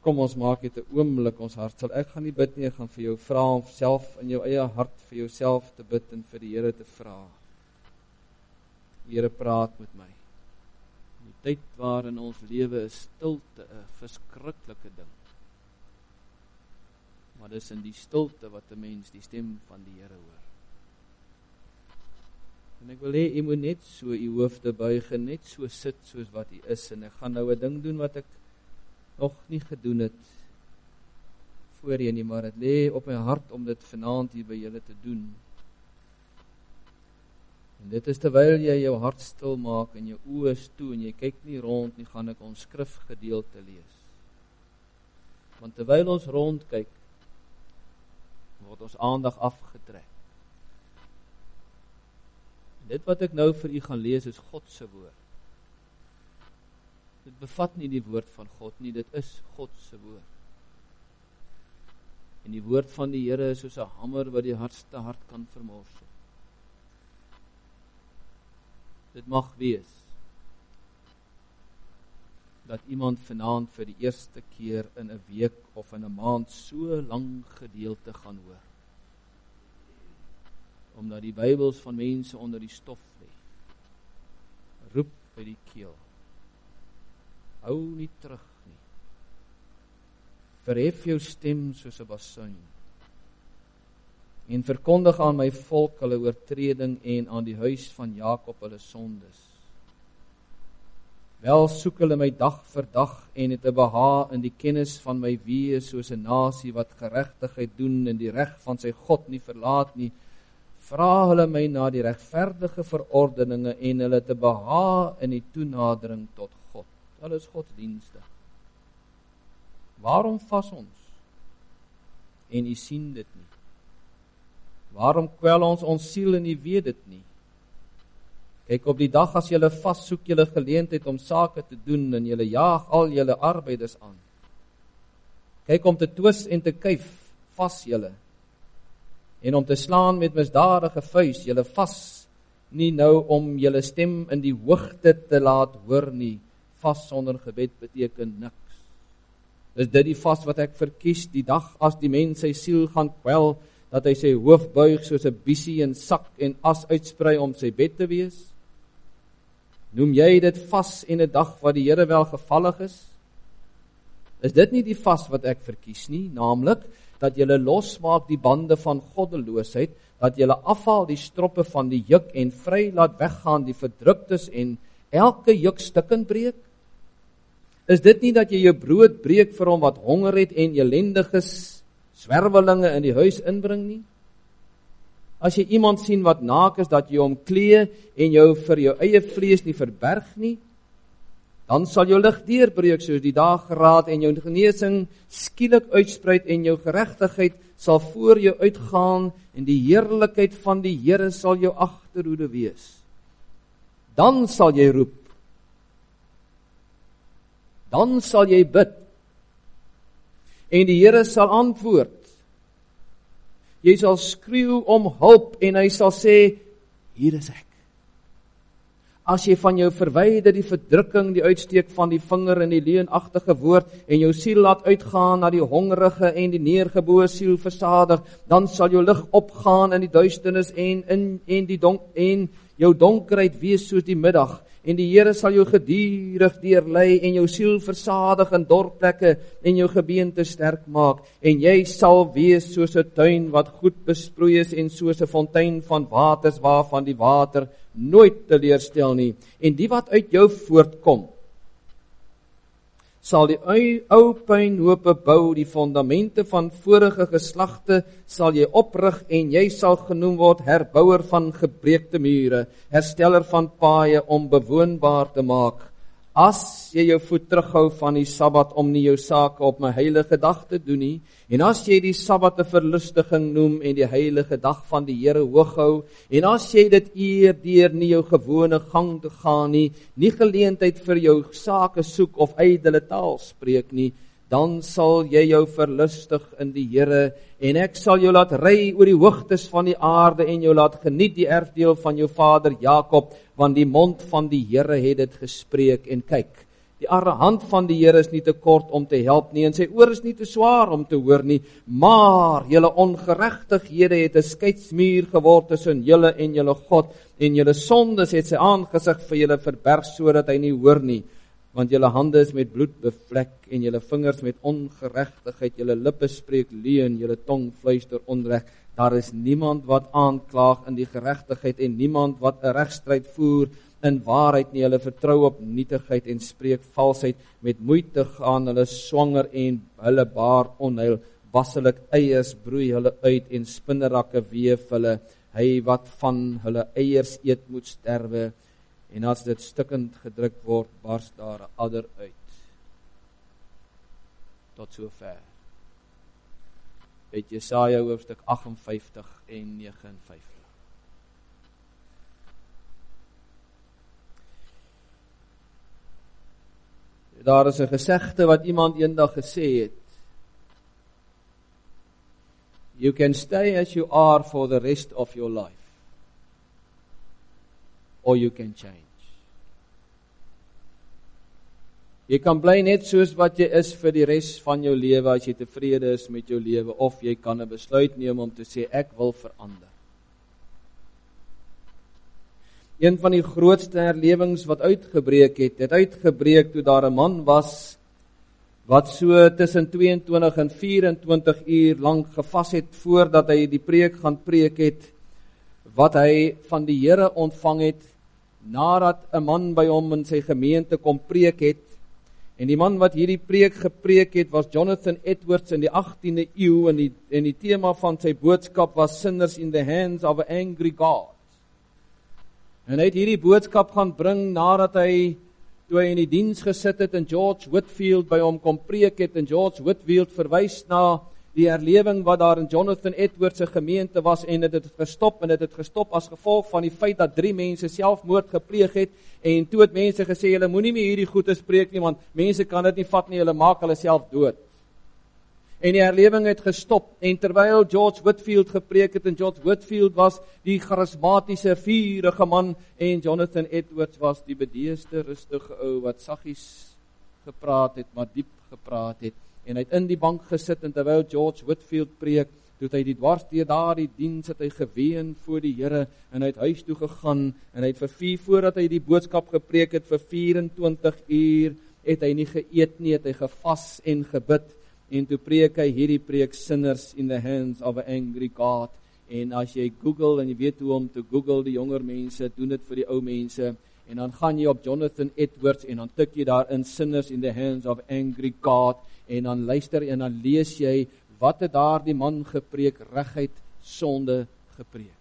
kom ons maak dit 'n oomblik ons hart sal. Ek gaan nie bid nie, ek gaan vir jou vra om self in jou eie hart vir jouself te bid en vir die Here te vra. Here, praat met my. Die tyd waarin ons lewe is stilte 'n verskriklike ding. Maar dis in die stilte wat 'n mens die stem van die Here hoor. En ek wil hê, jy moet net so u hoofde buig en net so sit soos wat u is. En ek gaan nou 'n ding doen wat ek nog nie gedoen het voorheen nie, maar dit lê op my hart om dit vanaand hier by julle te doen. En dit is terwyl jy jou hart stil maak en jou oë is toe en jy kyk nie rond nie, gaan ek ons skrifgedeelte lees. Want terwyl ons rondkyk, word ons aandag afgetrek. En dit wat ek nou vir u gaan lees is God se woord. Dit bevat nie die woord van God nie, dit is God se woord. En die woord van die Here is soos 'n hamer wat die hardste hart kan vermorsel. Dit mag wees dat iemand vanaand vir die eerste keer in 'n week of in 'n maand so lang gedeelte gaan hoor. Omdat die Bybels van mense onder die stof lê. Roep by die keel. Hou nie terug nie. Verhef jou stem soos 'n basuin. En verkondig aan my volk hulle oortreding en aan die huis van Jakob hulle sondes. Wel soek hulle my dag vir dag en het 'n behaag in die kennis van my weë soos 'n nasie wat geregtigheid doen en die reg van sy God nie verlaat nie. Vra hulle my na die regverdige verordeninge en hulle te behaag in die toenadering tot God. Hulle is godsdienstig. Waarom vas ons? En u sien dit nie. Waarom kwel ons siel en u weet dit nie? Kyk, op die dag as julle vas, soek julle geleentheid om sake te doen en julle jaag al julle arbeiders aan. Kyk, om te twis en te kuif, vas julle. En om te slaan met misdadige vuis, julle vas nie nou om julle stem in die hoogte te laat hoor nie. Vas sonder gebed beteken niks. Is dit die vas wat ek verkies, die dag as die mens sy siel gaan kwel, dat hy sy hoof buig soos 'n biesie in sak en as uitsprei om sy bed te wees? Noem jy dit vas en 'n dag wat die Here welgevallig is? Is dit nie die vas wat ek verkies nie, naamlik dat julle losmaak die bande van goddeloosheid, dat julle afhaal die stroppe van die juk en vry laat weggaan die verdruktes en elke juk stukken breek? Is dit nie dat jy jou brood breek vir hom wat honger het en elendiges, swerwelinge in die huis inbring nie? As jy iemand sien wat naak is, dat jy hom klee en jou vir jou eie vlees nie verberg nie, dan sal jou lig deurbreek soos die dageraad en jou genesing skielik uitspruit en jou geregtigheid sal voor jou uitgaan en die heerlikheid van die Here sal jou agterhoede wees. Dan sal jy roep. Dan sal jy bid. En die Here sal antwoord. Jy sal skreeu om hulp en hy sal sê, hier is ek. As jy van jou verwyder die verdrukking, die uitsteek van die vinger en die leuenagtige woord en jou siel laat uitgaan na die hongerige en die neergeboë siel versadig, dan sal jou lig opgaan in die duisternis en jou donkerheid wees soos die middag. En die Here sal jou gedurig deurlei en jou siel versadig in dorplekke en jou gebeente sterk maak. En jy sal wees soos 'n tuin wat goed besproei is en soos 'n fontein van waters waarvan die water nooit teleurstel nie. En die wat uit jou voortkom, sal die ou puinhope bou, die fondamente van vorige geslagte sal jy oprig en jy sal genoem word herbouer van gebreekte mure, hersteller van paaie om bewoonbaar te maak. As jy jou voet terughou van die Sabbat om nie jou sake op my heilige dag te doen nie, en as jy die Sabbat 'n verlustiging noem en die heilige dag van die Here hoog hou, en as jy dit eer deur nie jou gewone gang te gaan nie geleentheid vir jou sake soek of ydelle taal spreek nie, dan sal jy jou verlustig in die Here, en ek sal jou laat ry oor die hoogtes van die aarde en jou laat geniet die erfdeel van jou vader Jakob, want die mond van die Here het dit gespreek. En kyk, Die arme hand van die Here is nie te kort om te help nie, en sy oor is nie te swaar om te hoor nie, maar julle ongeregtighede het 'n skeidsmuur geword tussen julle en julle God, en julle sondes het sy aangesig vir julle verberg sodat hy nie hoor nie, want julle hande is met bloed bevlek en julle vingers met ongeregtigheid, julle lippe spreek leuen, julle tong fluister onreg. Daar is niemand wat aanklaag in die geregtigheid en niemand wat 'n regstryd voer in waarheid nie. Hulle vertrou op nietigheid en spreek valsheid. Met moeite gaan hulle swanger en hulle baar onheil. Wasselik eiers broei hulle uit en spinnerakke weef hulle. Hy wat van hulle eiers eet moet sterwe, en as dit stikkend gedruk word, bars daar 'n adder uit. Tot sover. Uit Jesaja hoofstuk 58 en 59. Daar is 'n gesegde wat iemand eendag gesê het. You can stay as you are for the rest of your life. Or you can change. Jy kan bly net soos wat jy is vir die res van jou lewe as jy tevrede is met jou lewe, of jy kan 'n besluit neem om te sê ek wil verander. Een van die grootste herlewings wat uitgebreek het uitgebreek toe daar 'n man was wat so tussen 22 en 24 uur lank gevas het voordat hy die preek gaan preek het, wat hy van die Here ontvang het, nadat 'n man by hom in sy gemeente kom preek het. En die man wat hierdie preek gepreek het, was Jonathan Edwards in die 18de eeu, en die tema van sy boodskap was Sinners in the Hands of an Angry God. En hy het hierdie boodskap gaan bring nadat hy, toe hy in die diens gesit het en George Whitefield by hom kom preek het, en George Whitefield verwys na die herlewing wat daar in Jonathan Edwards se gemeente was, en dit het gestop, en dit het gestop as gevolg van die feit dat 3 mense selfmoord gepleeg het, en toe het mense gesê, julle moenie meer hierdie goeie spreek nie, want mense kan dit nie vat nie, julle maak hulle self dood. En die herlewing het gestop, en terwyl George Whitefield gepreek het, en George Whitefield was die charismatiese, vurige man, en Jonathan Edwards was die bedeesde, rustige ou, wat saggies gepraat het, maar diep gepraat het, en hy het in die bank gesit, en terwyl George Whitefield preek, toe hy die dwarsdeur daardie diens het hy geween voor die Here, en hy het huis toe gegaan, en hy het voordat hy die boodskap gepreek het, vir 24 uur, het hy nie geëet nie, het hy gevas en gebid, en toe preek hy hierdie preek, Sinners in the Hands of an Angry God, en as jy Google, en jy weet hoe om te Google, die jonger mense, doen dit vir die ou mense, en dan gaan jy op Jonathan Edwards, en dan tik jy daar in Sinners in the Hands of an Angry God, en dan luister, en dan lees jy, wat het daar die man gepreek, regheid, sonde gepreek.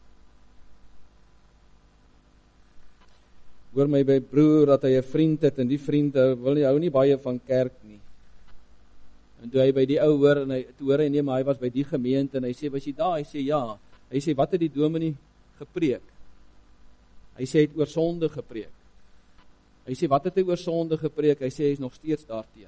Hoor my by broer, dat hy 'n vriend het, en die vriend hou nie baie van kerk nie. En toe hy by die ou hoor, en hy nee, maar hy was by die gemeente, en hy sê, was jy daar? Hy sê, ja. Hy sê, wat het die dominee gepreek? Hy sê, hy het oor sonde gepreek. Hy sê, wat het hy oor sonde gepreek? Hy sê, hy is nog steeds daarteen.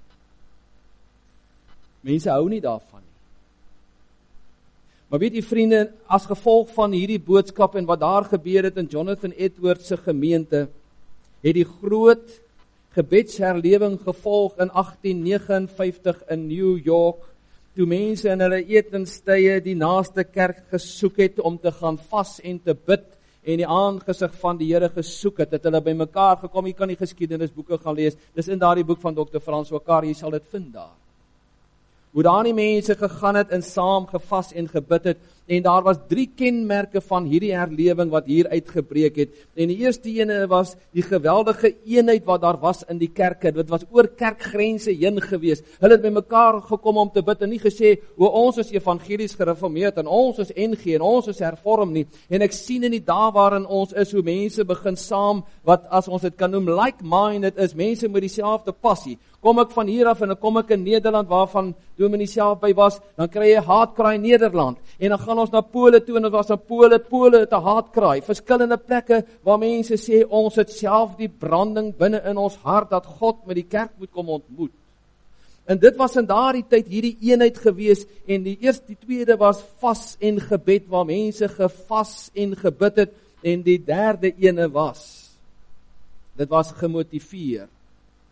Mense hou nie daarvan nie. Maar weet jy vriende, as gevolg van hierdie boodskap en wat daar gebeur het in Jonathan Edwards se gemeente, het die groot gebedsherlewing gevolg in 1859 in New York, toe mense in hulle etenstye die naaste kerk gesoek het om te gaan vas en te bid, en die aangesig van die Here gesoek het hulle by mekaar gekom. Jy kan die geskiedenisboeke gaan lees, dis in daardie boek van Dr. Frans Wakar, jy sal dit vind daar. Hoe daar die mense gegaan het en saam gevas en gebid het, en daar was 3 kenmerke van hierdie herlewing wat hier uitgebreek het, en die eerste ene was die geweldige eenheid wat daar was in die kerke, dit was oor kerkgrense heen gewees, hulle het by mekaar gekom om te bid, en nie gesê, ons is evangelies gereformeerd, en ons is NG, en ons is hervorm nie, en ek sien in die dae waarin ons is, hoe mense begin saam, wat as ons dit kan noem, like-minded is, mense met dieselfde passie. Kom ek van hier af en dan kom ek in Nederland waarvan Dominee self by was, dan kry jy haatkraai Nederland, en dan gaan ons na Pole toe, en dit was na Pole het 'n haatkraai, verskillende plekke waar mense sê, ons het self die branding binne in ons hart, dat God met die kerk moet kom ontmoet. En dit was in daardie tyd hierdie eenheid gewees, en die tweede was vas en gebed, waar mense gevas en gebid het, en die derde ene was, dit was gemotiveer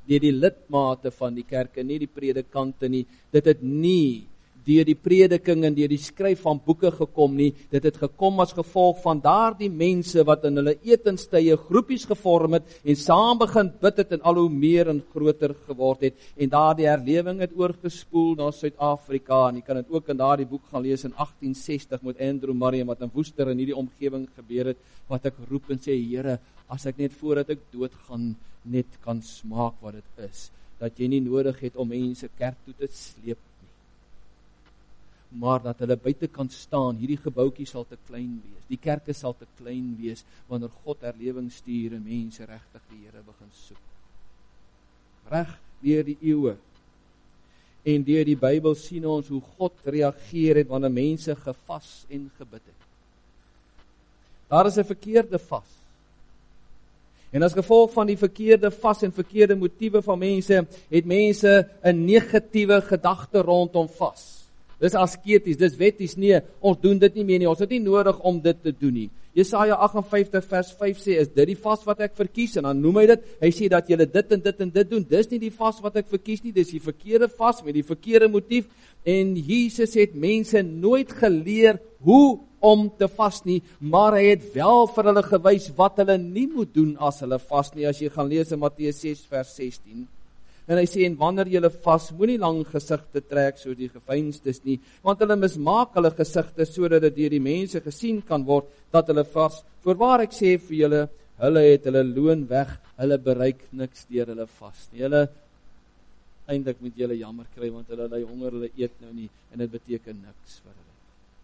deur die lidmate van die kerk en nie die predikante nie. Dit het nie deur die prediking en deur die skryf van boeke gekom nie. Dit het gekom as gevolg van daardie mense wat in hulle etenstye groepies gevorm het en saam begin bid het en al hoe meer en groter geword het. En daardie herlewing het oorgespoel na Suid-Afrika en jy kan dit ook in daardie boek gaan lees in 1860 met Andrew Murray wat in Woester in hierdie omgewing gebeur het, wat ek roep en sê, Here, as ek net voordat ek doodgaan net kan smaak wat dit is, dat jy nie nodig het om mense kerk toe te sleep nie, maar dat hulle buite kan staan, hierdie gebouetjie sal te klein wees, die kerke sal te klein wees, wanneer God herlewing stuur en mense regtig die Here begin soek. Reg deur die eeue, en deur die Bybel sien ons hoe God reageer het, wanneer mense gevas en gebid het. Daar is 'n verkeerde vas. En as gevolg van die verkeerde vas en verkeerde motiewe van mense, het mense 'n negatiewe gedagte rondom vas. Dis asketies, dis wetties, nee, ons doen dit nie meer nie, ons het nie nodig om dit te doen nie. Jesaja 58 vers 5 sê, is dit die vas wat ek verkies? En dan noem hy dit, hy sê dat julle dit en dit en dit doen, dis nie die vas wat ek verkies nie, dis die verkeerde vas met die verkeerde motief. En Jesus het mense nooit geleer hoe om te vas nie, maar hy het wel vir hulle gewys wat hulle nie moet doen as hulle vas nie, as jy gaan lees in Matteus 6 vers 16. En hy sê, en wanneer julle vas, moenie lang gesigte trek soos die geveinsdes nie, want hulle mismaak hulle gesigte sodat dit deur die mense gesien kan word dat hulle vas. Voorwaar ek sê vir julle, hulle het hulle loon weg, hulle bereik niks deur hulle vas nie. Hulle eintlik moet julle jammer kry, want hulle ly honger, hulle eet nou nie, en dit beteken niks vir hulle.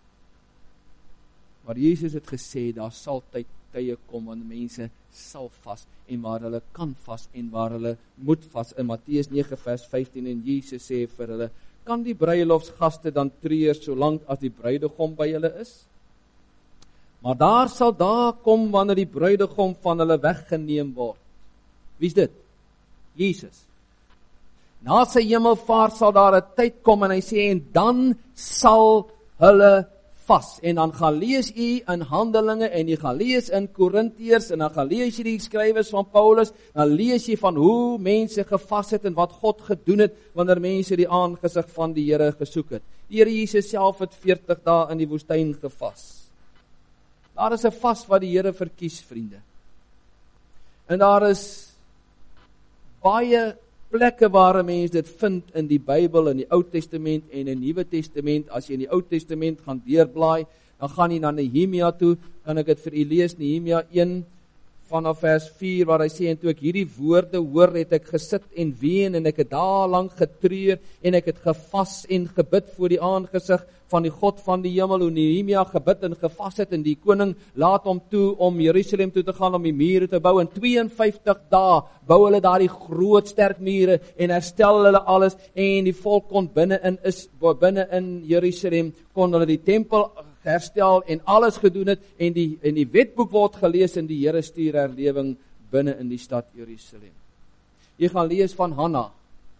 Maar Jesus het gesê, daar sal tye kom, want mense sal vas, en waar hulle kan vas, en waar hulle moet vas, in Matteus 9 vers 15, en Jesus sê vir hulle, kan die bruilofsgaste dan treur, solank as die bruidegom by hulle is? Maar daar sal dae kom, wanneer die bruidegom van hulle weggeneem word. Wie is dit? Jesus. Na sy hemelvaart sal daar 'n tyd kom, en hy sê, en dan sal hulle vas, en dan gaan lees u in Handelinge, en jy gaan lees in Korintiërs, en dan gaan lees jy die skrywers van Paulus, dan lees jy van hoe mense gevas het, en wat God gedoen het, wanneer mense die aangesig van die Here gesoek het. Die Here Jesus self het 40 dae in die woestyn gevas. Daar is 'n vas wat die Here verkies, vriende. En daar is baie plekke waar mense dit vind in die Bybel, in die Ou Testament en in die Nuwe Testament. As jy in die Ou Testament gaan deurblaai, dan gaan jy na Nehemia toe, kan ek dit vir u lees, Nehemia 1 vanaf vers 4, waar hy sê, en toe ek hierdie woorde hoor, het ek gesit en ween, en ek het daarlang getreur, en ek het gevas en gebid voor die aangesig van die God van die hemel, hoe Nehemia gebid en gevas het, en die koning laat hom toe om Jerusalem toe te gaan, om die mure te bou, en 52 dae bou hulle daar die groot sterk mure, en herstel hulle alles, en die volk kon binne in Jerusalem, kon hulle die tempel herstel, en alles gedoen het, en die wetboek word gelees, en die Here stuur herlewing binne in die stad Jerusalem. Jy gaan lees van Hanna,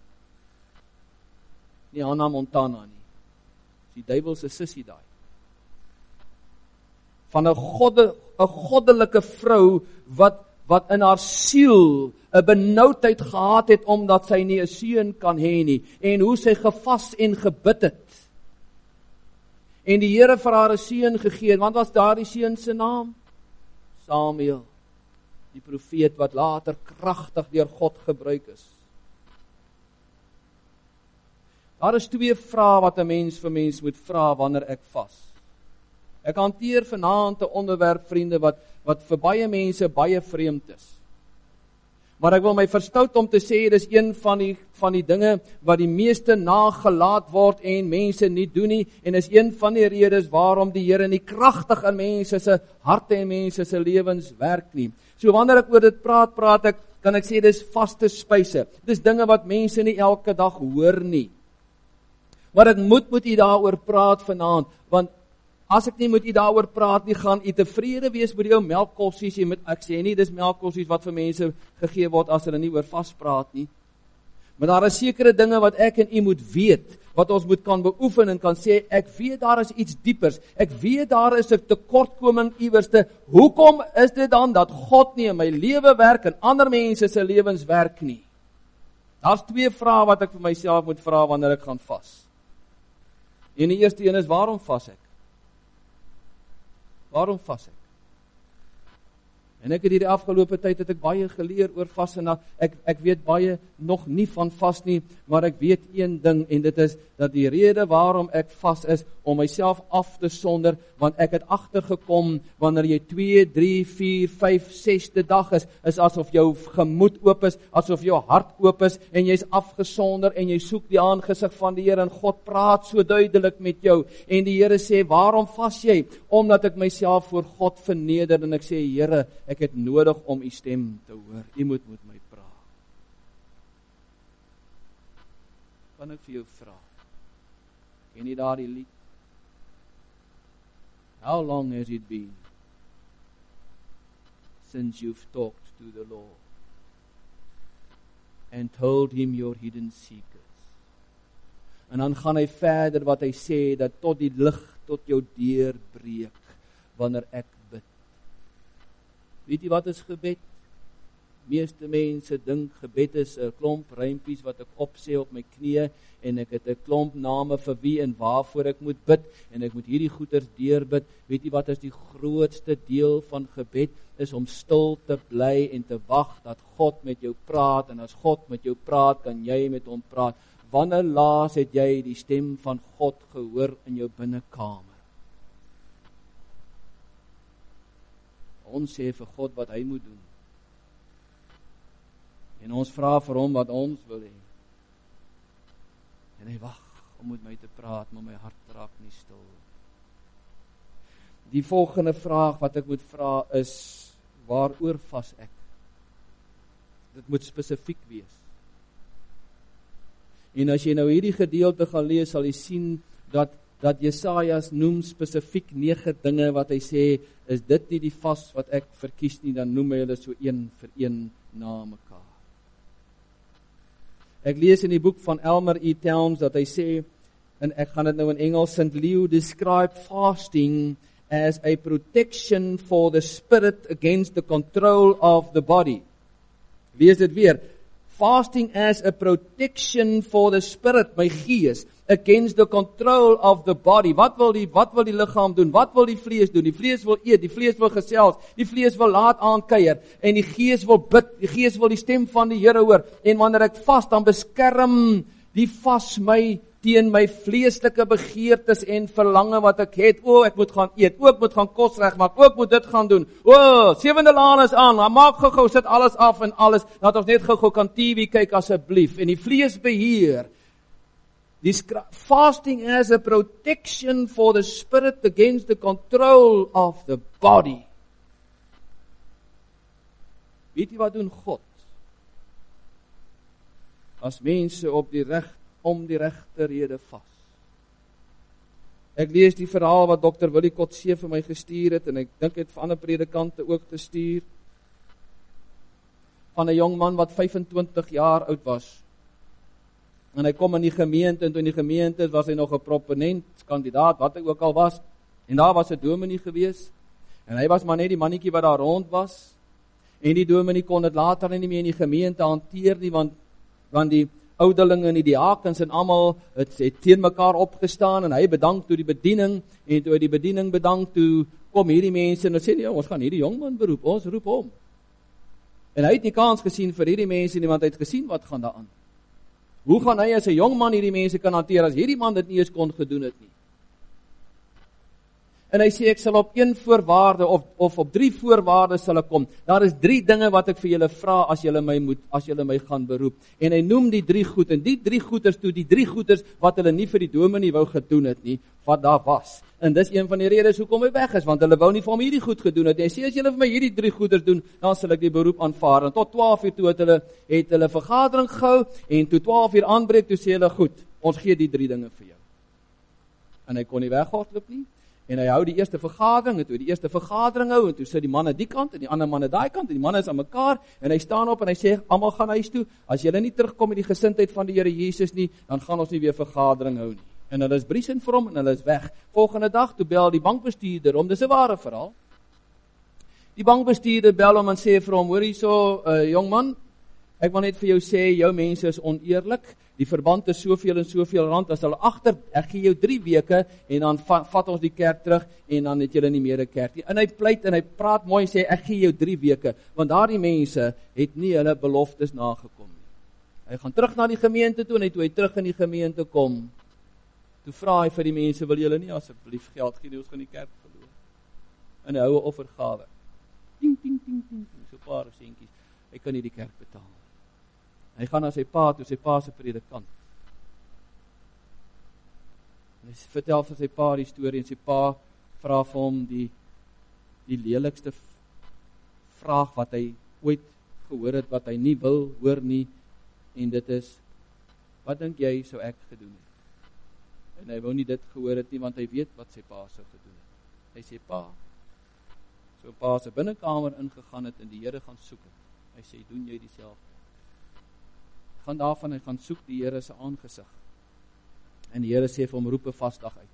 nie Hanna Montana nie, die duiwelse sussie daai, van 'n goddelike vrou, wat in haar siel 'n benoudheid gehad het, omdat sy nie 'n seun kan hê nie, en hoe sy gevas en gebid het, en die Here vir haar 'n seun gegee het. Want was daardie seun se naam? Samuel, die profeet wat later kragtig deur God gebruik is. Daar is 2 vrae wat 'n mens vir mens moet vra wanneer ek vas. Ek hanteer vanaand 'n onderwerp, vriende, wat vir baie mense baie vreemd is. Maar ek wil my verstout om te sê, dis een van die dinge wat die meeste nagelaat word en mense nie doen nie, en is een van die redes waarom die Here nie kragtig in mense se harte en mense se lewens werk nie. So wanneer ek oor dit praat kan ek sê dis vaste spyse. Dis dinge wat mense nie elke dag hoor nie. Maar ek moet u daaroor praat vanaand, want as ek nie met u daaroor praat nie, gaan u tevrede wees met jou melkkossies. Ek sê nie, dis melkkossies wat vir mense gegee word as hulle nie oor vas praat nie. Maar daar is sekere dinge wat ek en u moet weet, wat ons moet kan beoefen en kan sê, ek weet daar is iets diepers, ek weet daar is 'n tekortkoming iewerste. Hoekom is dit dan dat God nie in my lewe werk en ander mense se lewens werk nie? Daar's 2 vrae wat ek vir myself moet vra wanneer ek gaan vas. En die eerste een is, waarom vas ek? Waarom vas ek? En ek het hierdie afgelope tyd het ek baie geleer oor vas en ek weet baie nog nie van vas nie, maar ek weet een ding en dit is dat die rede waarom ek vas is om myself af te sonder, want ek het agtergekom wanneer jy 2, 3, 4, 5, 6de dag is asof jou gemoed oop is, asof jou hart oop is en jy's afgesonder en jy soek die aangesig van die Here en God praat so duidelik met jou en die Here sê, waarom vas jy? Omdat ek myself voor God verneder en ek sê, Here, ek het nodig om u stem te hoor. U moet met my praat. Kan ek vir jou vra? Ken jy daardie lied? How long has it been since you've talked to the Lord and told him your hidden secrets? En dan gaan hy verder wat hy sê, dat tot die lig tot jou deur breek, wanneer ek bid. Weet jy wat is gebed? Meeste mense dink gebed is 'n klomp rympies wat ek opsê op my knieë en ek het 'n klomp name vir wie en waarvoor ek moet bid en ek moet hierdie goeters deurbid. Weet jy wat is die grootste deel van gebed? Is om stil te bly en te wag dat God met jou praat en as God met jou praat, kan jy met hom praat. Wanneer laas het jy die stem van God gehoor in jou binnekamer? Ons sê vir God wat hy moet doen. En ons vra vir hom wat ons wil hê. En hy wag om met my te praat, maar my hart raak nie stil. Die volgende vraag wat ek moet vra is, waaroor vas ek? Dit moet spesifiek wees. En as jy nou hierdie gedeelte gaan lees, sal jy sien dat Jesajas noem spesifiek 9 dinge wat hy sê, is dit nie die vas wat ek verkies nie, dan noem hy hulle so een vir een na mekaar. Ek lees in die boek van Elmer E. Towns dat hy sê, en ek gaan dit nou in Engels, St. Leo describe fasting as a protection for the spirit against the control of the body. Lees dit weer. Fasting as a protection for the spirit, my gees, against the control of the body. Wat wil die liggaam doen? Wat wil die vlees doen? Die vlees wil eet, die vlees wil gesels, die vlees wil laat aankuier, en die gees wil bid, die gees wil die stem van die Here hoor. En wanneer ek vas, dan beskerm die vas my teen my vleeslike begeertes en verlange wat ek het. Ek moet gaan eet, ek moet gaan kos regmaak, ek moet dit gaan doen. 7de laan is aan, maak gou, sit alles af en alles, laat ons net gou kan TV kyk asseblief. En die vlees beheer. Fasting as a protection for the spirit against the control of the body. Weet jy wat doen God? As mense om die regte rede vas. Ek lees die verhaal wat Dr. Willie Kotse vir my gestuur het, en ek dink het vir ander predikante ook gestuur, van 'n jong man wat 25 jaar oud was. En hy kom in die gemeente, en toe in die gemeente was hy nog 'n proponent, kandidaat, wat hy ook al was, en daar was 'n dominee gewees, en hy was maar net die mannetjie wat daar rond was, en die dominee kon dit later nie meer in die gemeente hanteer nie, want die ouderlinge en die diakens en almal het teen mekaar opgestaan, en hy bedank toe die bediening, en toe hy die bediening bedank, toe kom hierdie mense, en sê, ons gaan hierdie jongman beroep, ons roep hom. En hy het nie kans gesien vir hierdie mense nie, want hy het gesien wat gaan daar aan. Hoe gaan hy as 'n jong man hierdie mense kan hanteer, as hierdie man dit nie eens kon gedoen het nie? En hy sê, ek sal op 1 voorwaarde, of op 3 voorwaarde sal ek kom. Daar is 3 dinge wat ek vir julle vra, as julle my gaan beroep. En hy noem die 3 goed, en die 3 goeders toe, die 3 goeders wat hulle nie vir die dominee wou gedoen het nie, wat daar was. En dis een van die redes hoekom hy weg is, want hulle wou nie vir hom hierdie goed gedoen het. Hy sê, as julle vir my hierdie 3 goeders doen, dan sal ek die beroep aanvaar. En tot 12 uur toe het hulle vergadering gehou, en toe 12 uur aanbreek, toe sê hulle, goed, ons gee die 3 dinge vir jou. En hy kon nie weghardloop nie. En hy hou die eerste vergadering, en toe die eerste vergadering hou, en toe sit die manne die kant, en die ander manne daai kant, en die manne is aan mekaar, en hy staan op, en hy sê, almal gaan huis toe, as julle nie terugkom met die gesindheid van die Here Jesus nie, dan gaan ons nie weer vergadering hou nie. En hulle is briesend vir hom, en hulle is weg. Volgende dag, toe bel die bankbestuurder om, dis 'n ware verhaal. Die bankbestuurder bel hom en sê vir hom, hoor hierso, jongman, Ek wil net vir jou sê, jou mense is oneerlik, die verband is soveel en soveel rand, as hulle agter, ek gee jou 3 weke, en dan vat ons die kerk terug, en dan het julle nie meer 'n kerk nie. En hy pleit, en hy praat mooi, sê, ek gee jou 3 weke, want daardie mense het nie hulle beloftes nagekom nie. Hy gaan terug na die gemeente toe, en toe hy terug in die gemeente kom, toe vra hy vir die mense, wil julle nie asseblief geld gee, ons gaan die kerk verloor. En hy hou 'n offergawe. Ting, ting, ting, ting, so 'n paar sentjies. Hy kan nie die kerk betaal. Hy gaan na sy pa toe, sy pa se predikant. En hy vertel vir sy pa die storie, en sy pa vra vir hom die lelikste vraag wat hy ooit gehoor het, wat hy nie wil hoor nie, en dit is, wat dink jy sou ek gedoen het? En hy wou nie dit gehoor het nie, want hy weet wat sy pa sou gedoen het. Hy sê, pa, so pa se binnekamer ingegaan het, en die Here gaan soek het. Hy sê, doen jy dieselfde? Gaan daarvan, hy gaan soek die Here se aangesig. En die Here sê vir hom, roep 'n vasdag uit.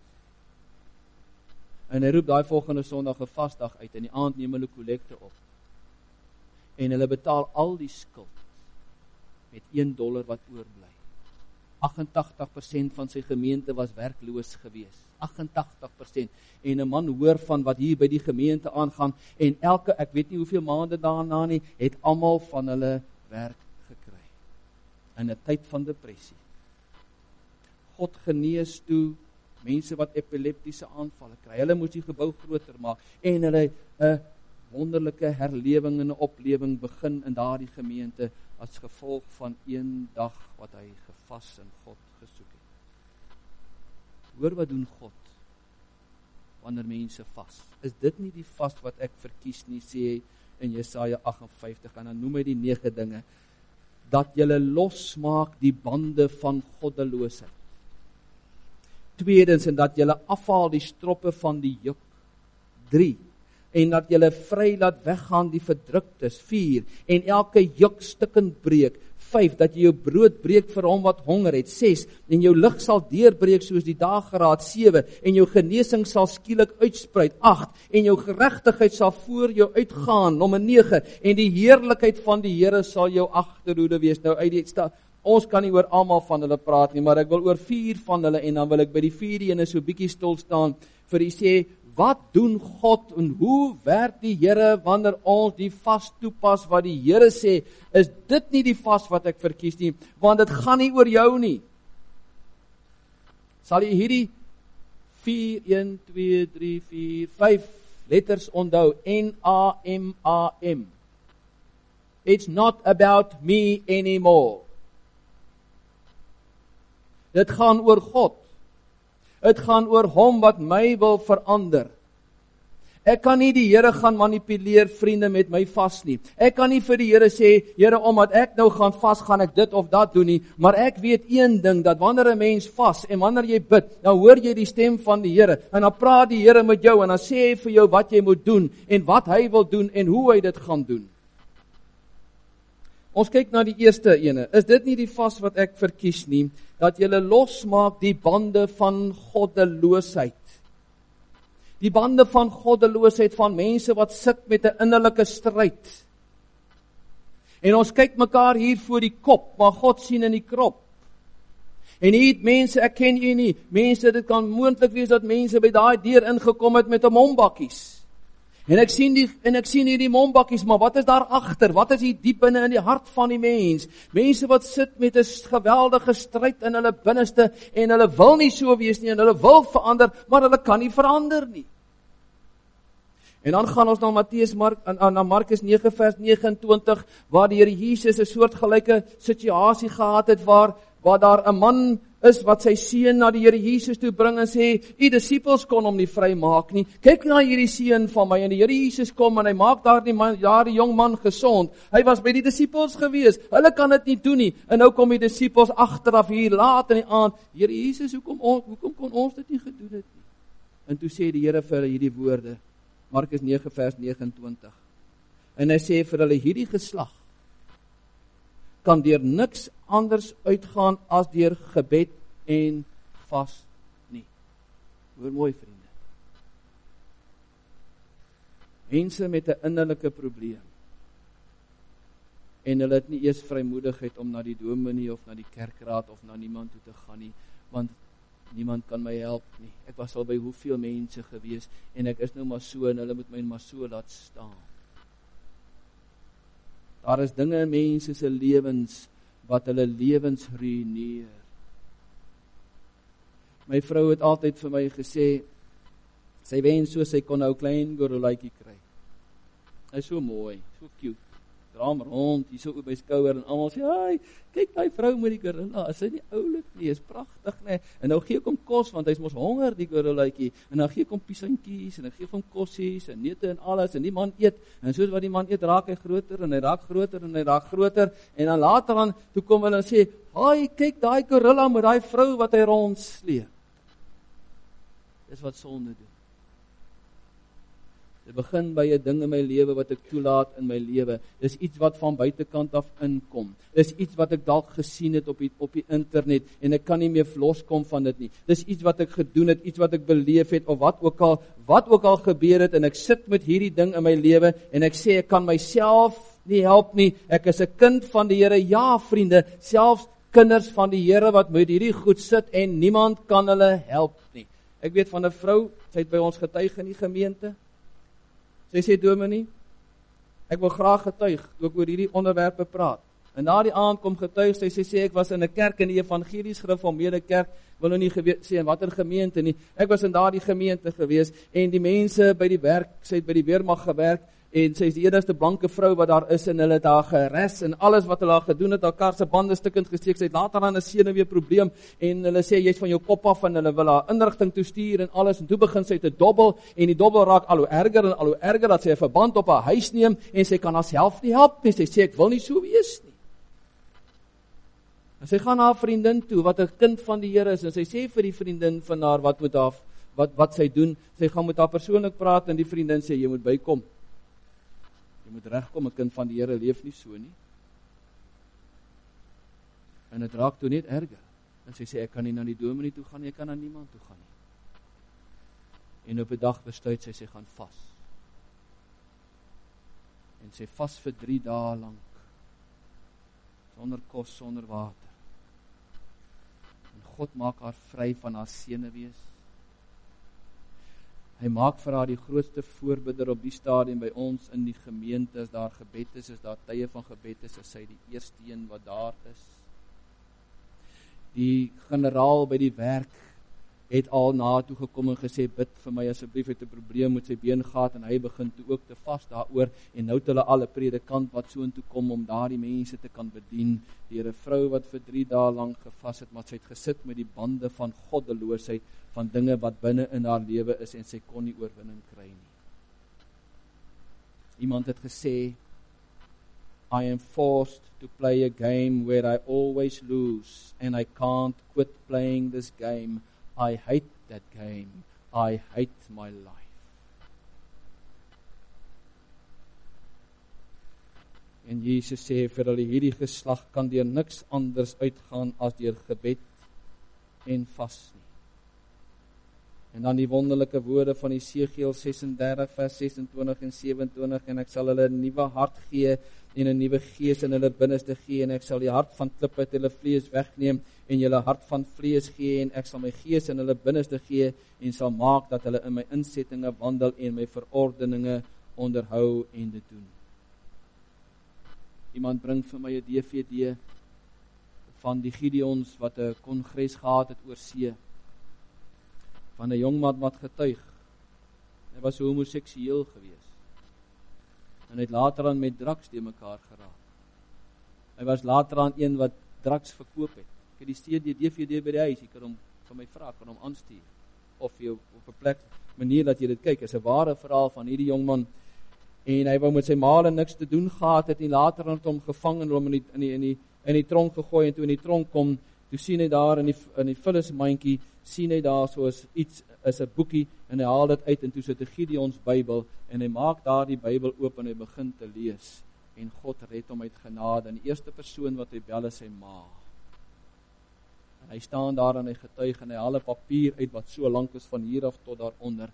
En hy roep daai volgende Sondag 'n vasdag uit, en die aand neem hulle kollekte op. En hulle betaal al die skuld met $1 wat oorbly. 88% van sy gemeente was werkloos gewees. 88%. En 'n man hoor van wat hier by die gemeente aangaan, en ek weet nie hoeveel maande daarna nie, het almal van hulle werk gekry. In 'n tyd van depressie. God genees toe mense wat epileptiese aanvalle kry. Hulle moes die gebou groter maak, en hulle 'n wonderlike herlewing en 'n oplewing begin in daardie gemeente, as gevolg van een dag wat hy gevas en God gesoek het. Hoor wat doen God wanneer mense vas? Is dit nie die vas wat ek verkies nie, sê hy in Jesaja 58, en dan noem hy die 9 dinge, dat julle losmaak die bande van goddeloosheid. Tweedens, en dat julle afhaal die stroppe van die juk. 3, en dat julle vry laat weggaan die verdruktes. 4, en elke juk stukkend breek. 5, dat jy jou brood breek vir hom wat honger het. 6, en jou lig sal deurbreek soos die dageraad. 7, en jou genesing sal skielik uitspruit. 8, en jou geregtigheid sal voor jou uitgaan. Nommer 9, en die heerlikheid van die Here sal jou agterhoede wees. Nou uit die ons kan nie oor almal van hulle praat nie, maar ek wil oor 4 van hulle, en dan wil ek by die 4de ene so bietjie stil staan, vir die sê, wat doen God, en hoe werk die Here, wanneer ons die vas toepas, wat die Here sê, is dit nie die vas wat ek verkies nie, want dit gaan nie oor jou nie. Sal jy hierdie 4, 1, 2, 3, 4, 5 letters onthou, N-A-M-A-M. It's not about me anymore. Dit gaan oor God. Dit gaan oor hom wat my wil verander. Ek kan nie die Here gaan manipuleer, vriende, met my vas nie. Ek kan nie vir die Here sê, Here, omdat ek nou gaan vas, gaan ek dit of dat doen nie. Maar ek weet een ding, dat wanneer 'n mens vas, en wanneer jy bid, dan hoor jy die stem van die Here, en dan praat die Here met jou, en dan sê hy vir jou wat jy moet doen, en wat hy wil doen, en hoe hy dit gaan doen. Ons kyk na die eerste ene. Is dit nie die vas wat ek verkies nie, dat julle losmaak die bande van goddeloosheid? Die bande van goddeloosheid van mense wat sit met 'n innerlike stryd. En ons kyk mekaar hier voor die kop, maar God sien in die krop. En hier het mense, ek ken jy nie, mense, dit kan moontlik wees dat mense by daai deur ingekom het met 'n mombakkies. En ek sien hierdie mombakkies, maar wat is daar agter? Wat is hier diep binne in die hart van die mens? Mense wat sit met 'n geweldige stryd in hulle binneste, en hulle wil nie so wees nie, en hulle wil verander, maar hulle kan nie verander nie. En dan gaan ons na Markus 9 vers 29, waar die Here Jesus 'n soortgelyke situasie gehad het, waar daar 'n man is wat sy seun na die Here Jesus toe bring en sê, die disippels kon hom nie vrymaak nie. Kyk na hierdie seun van my, en die Here Jesus kom en hy maak daardie jong man gesond. Hy was by die disippels gewees. Hulle kan dit nie doen nie. En nou kom die disippels agteraf hier laat in die aand. Here Jesus, hoekom kon ons dit nie gedoen het nie? En toe sê die Here vir hulle hierdie woorde. Markus 9 vers 29. En hy sê vir hulle, hierdie geslag kan deur niks anders uitgaan as deur gebed en vas nie. Hoor mooi, vriende. Mense met 'n innerlike probleem. en hulle het nie eers vrymoedigheid om na die dominee of na die kerkraad of na niemand toe te gaan nie, want niemand kan my help nie. Ek was al by hoeveel mense gewees, en ek is nou maar so, en hulle moet my maar so laat staan. Daar is dinge in mense se lewens, wat hulle lewens ruïneer. My vrou het altyd vir my gesê, sy wens so sy kon nou klein gorillaaitjie kry. Hy is so mooi, so cute. Dra hom rond, hier so op my skouer, en almal sê, "Ai, kyk daai vrou met die gorilla, is hy nie oulik nie, is pragtig nie." En nou gee ek hom kos, want hy's mos honger, die gorillaatjie, en dan gee ek hom piesantjies, en dan gee ek hom kossies, en neute en alles, en die man eet, en soos wat die man eet, raak hy groter, en hy raak groter, en hy raak groter, en dan later aan, toe kom hulle en sê, "Ai, kyk daai gorilla met daai vrou wat hy rondsleep." Dis wat sonde doen. Dit begin by 'n ding in my lewe wat ek toelaat in my lewe. Dis iets wat van buitekant af inkom. Dis iets wat ek dalk gesien het op die internet en ek kan nie meer loskom van dit nie. Dis iets wat ek gedoen het, iets wat ek beleef het of wat ook al gebeur het, en ek sit met hierdie ding in my lewe en ek sê ek kan myself nie help nie. Ek is 'n kind van die Here. Ja, vriende, selfs kinders van die Here wat met hierdie goed sit en niemand kan hulle help nie. Ek weet van 'n vrou, sy het by ons getuig in die gemeente. Sy sê, "Dominee, ek wil graag getuig, toe ek oor hierdie onderwerpe praat." En na die aand kom getuig, sy sê, "Ek was in 'n kerk in die Evangelies Gereformeerde Kerk, wil nou nie sê in watter gemeente nie. Ek was in daardie gemeente gewees, en die mense by die werk, sy het by die weermag gewerk, en sy is die enigste blanke vrou wat daar is, en hulle het haar geres, en alles wat hulle gedoen het, elkaar se bande stukkend gesteek, sy het later aan 'n senuwee probleem, en hulle sê, jy's van jou kop af, en hulle wil haar inrigting toestuur, en alles, en toe begin sy te dobbel, en die dobbel raak al hoe erger, dat sy 'n verband op haar huis neem, en sy kan haarself nie help nie, sy sê, ek wil nie so wees nie. En sy gaan na haar vriendin toe, wat 'n kind van die Here is, en sy sê vir die vriendin van haar, wat sy doen, sy gaan met haar persoonlik praat, en die vriendin sê, jy moet bykom. Jy moet regkom, 'n kind van die Here leef nie so nie. En dit raak toe net erger. En sy sê, ek kan nie na die dominee toe gaan nie, ek kan na niemand toe gaan nie. En op 'n dag besluit sy gaan vas. En sy vas vir 3 dae lank. Sonder kos, sonder water. En God maak haar vry van haar senuwees. Hy maak vir haar die grootste voorbidder op die stadium by ons in die gemeente. As daar gebed is daar tye van gebed is sy die eerste een wat daar is. Die generaal by die werk het al na toe gekom en gesê, bid vir my asseblief, het 'n probleem met sy been gehad, en hy begin toe ook te vas daaroor, en nou het hulle al 'n predikant wat so intoe kom om daardie mense te kan bedien, deur 'n vrou wat vir 3 dae lank gevas het, maar sy het gesit met die bande van goddeloosheid, van dinge wat binne in haar lewe is, en sy kon nie oorwinning kry nie. Iemand het gesê, I am forced to play a game where I always lose, and I can't quit playing this game. I hate that game. I hate my life. En Jesus sê vir hulle, hierdie geslag kan deur niks anders uitgaan as deur gebed en vas nie. En dan die wonderlike woorde van Jesegiel 36 vers 26 en 27, en ek sal hulle 'n nuwe hart gee en 'n nuwe gees in hulle binneste gee, en ek sal die hart van klip uit hulle vlees wegneem en julle hart van vlees gee, en ek sal my gees in hulle binneste gee en sal maak dat hulle in my insettinge wandel en my verordeninge onderhou en dit doen. Iemand bring vir my 'n DVD van die Gideons wat 'n kongres gehad het oor see, van 'n jong man wat getuig. Hy was homoseksueel gewees. En hy het later aan met drugs te mekaar geraak. Hy was later aan een wat drugs verkoop het. Ek het die DVD by die huis, jy kan hom van my vra, kan hom aanstuur. Of jy op 'n plek manier dat jy dit kyk, is 'n ware verhaal van hierdie jong man. En hy wou met sy maale niks te doen gehad het, en later het hom gevang en hom in die tronk gegooi, en toe in die tronk kom, toe sien hy daar in die vullismandjie, sien hy daar soos iets, is 'n boekie, en hy haal dit uit, en toe sit 'n Gideons Bybel, en hy maak daar die Bybel oop, en hy begin te lees, en God red hom uit genade, en die eerste persoon wat hy bel is sy ma. En hy staan daar en hy getuig, en hy haal 'n papier uit, wat so lank is, van hier af tot daaronder,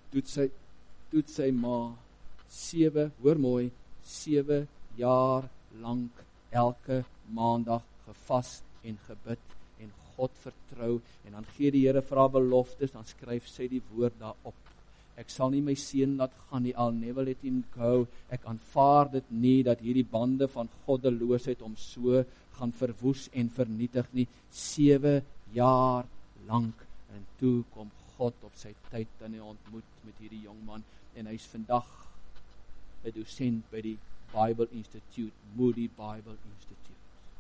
doet sy ma, 7 jaar lank, elke maandag gevas en gebid en God vertrou, en dan gee die Here vir haar beloftes, dan skryf sy die woord daarop. Ek sal nie my seun laat gaan nie, I'll never let him go. Ek aanvaar dit nie, dat hierdie bande van goddeloosheid hom so gaan verwoes en vernietig nie. 7 jaar lank, en toe kom God op sy tyd, en hy ontmoet met hierdie jongman, en hy is vandag 'n dosent by die Bible Institute, Moody Bible Institute.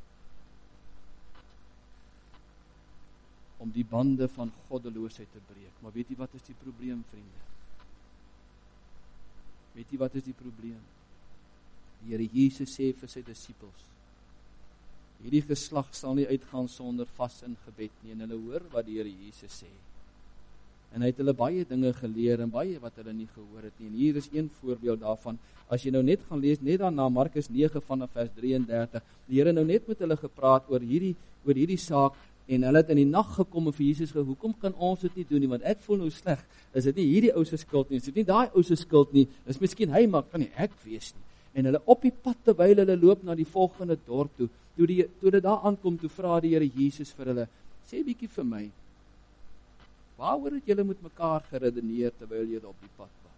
Om die bande van goddeloosheid te breek. Maar weet jy wat is die probleem, vriende? Weet jy wat is die probleem? Die Here Jesus sê vir sy disippels, hierdie geslag sal nie uitgaan sonder vas en gebed nie, en hulle hoor wat die Here Jesus sê. En hy het hulle baie dinge geleer, en baie wat hulle nie gehoor het nie, en hier is een voorbeeld daarvan, as jy nou net gaan lees, net daarna Markus 9 vanaf vers 33, die Here nou net met hulle gepraat oor hierdie saak, en hulle het in die nag gekom en vir Jesus gesê, hoekom kan ons dit nie doen nie, want ek voel nou sleg, is dit nie hierdie ou se skuld nie, is dit nie daai ou se skuld nie, is miskien hy, maar kan nie ek wees nie. En hulle op die pad, terwyl hulle loop na die volgende dorp toe, toe dit daar aankom, toe vra die Here Jesus vir hulle, sê bietjie vir my, waaroor het julle met mekaar geredeneer terwyl julle op die pad was?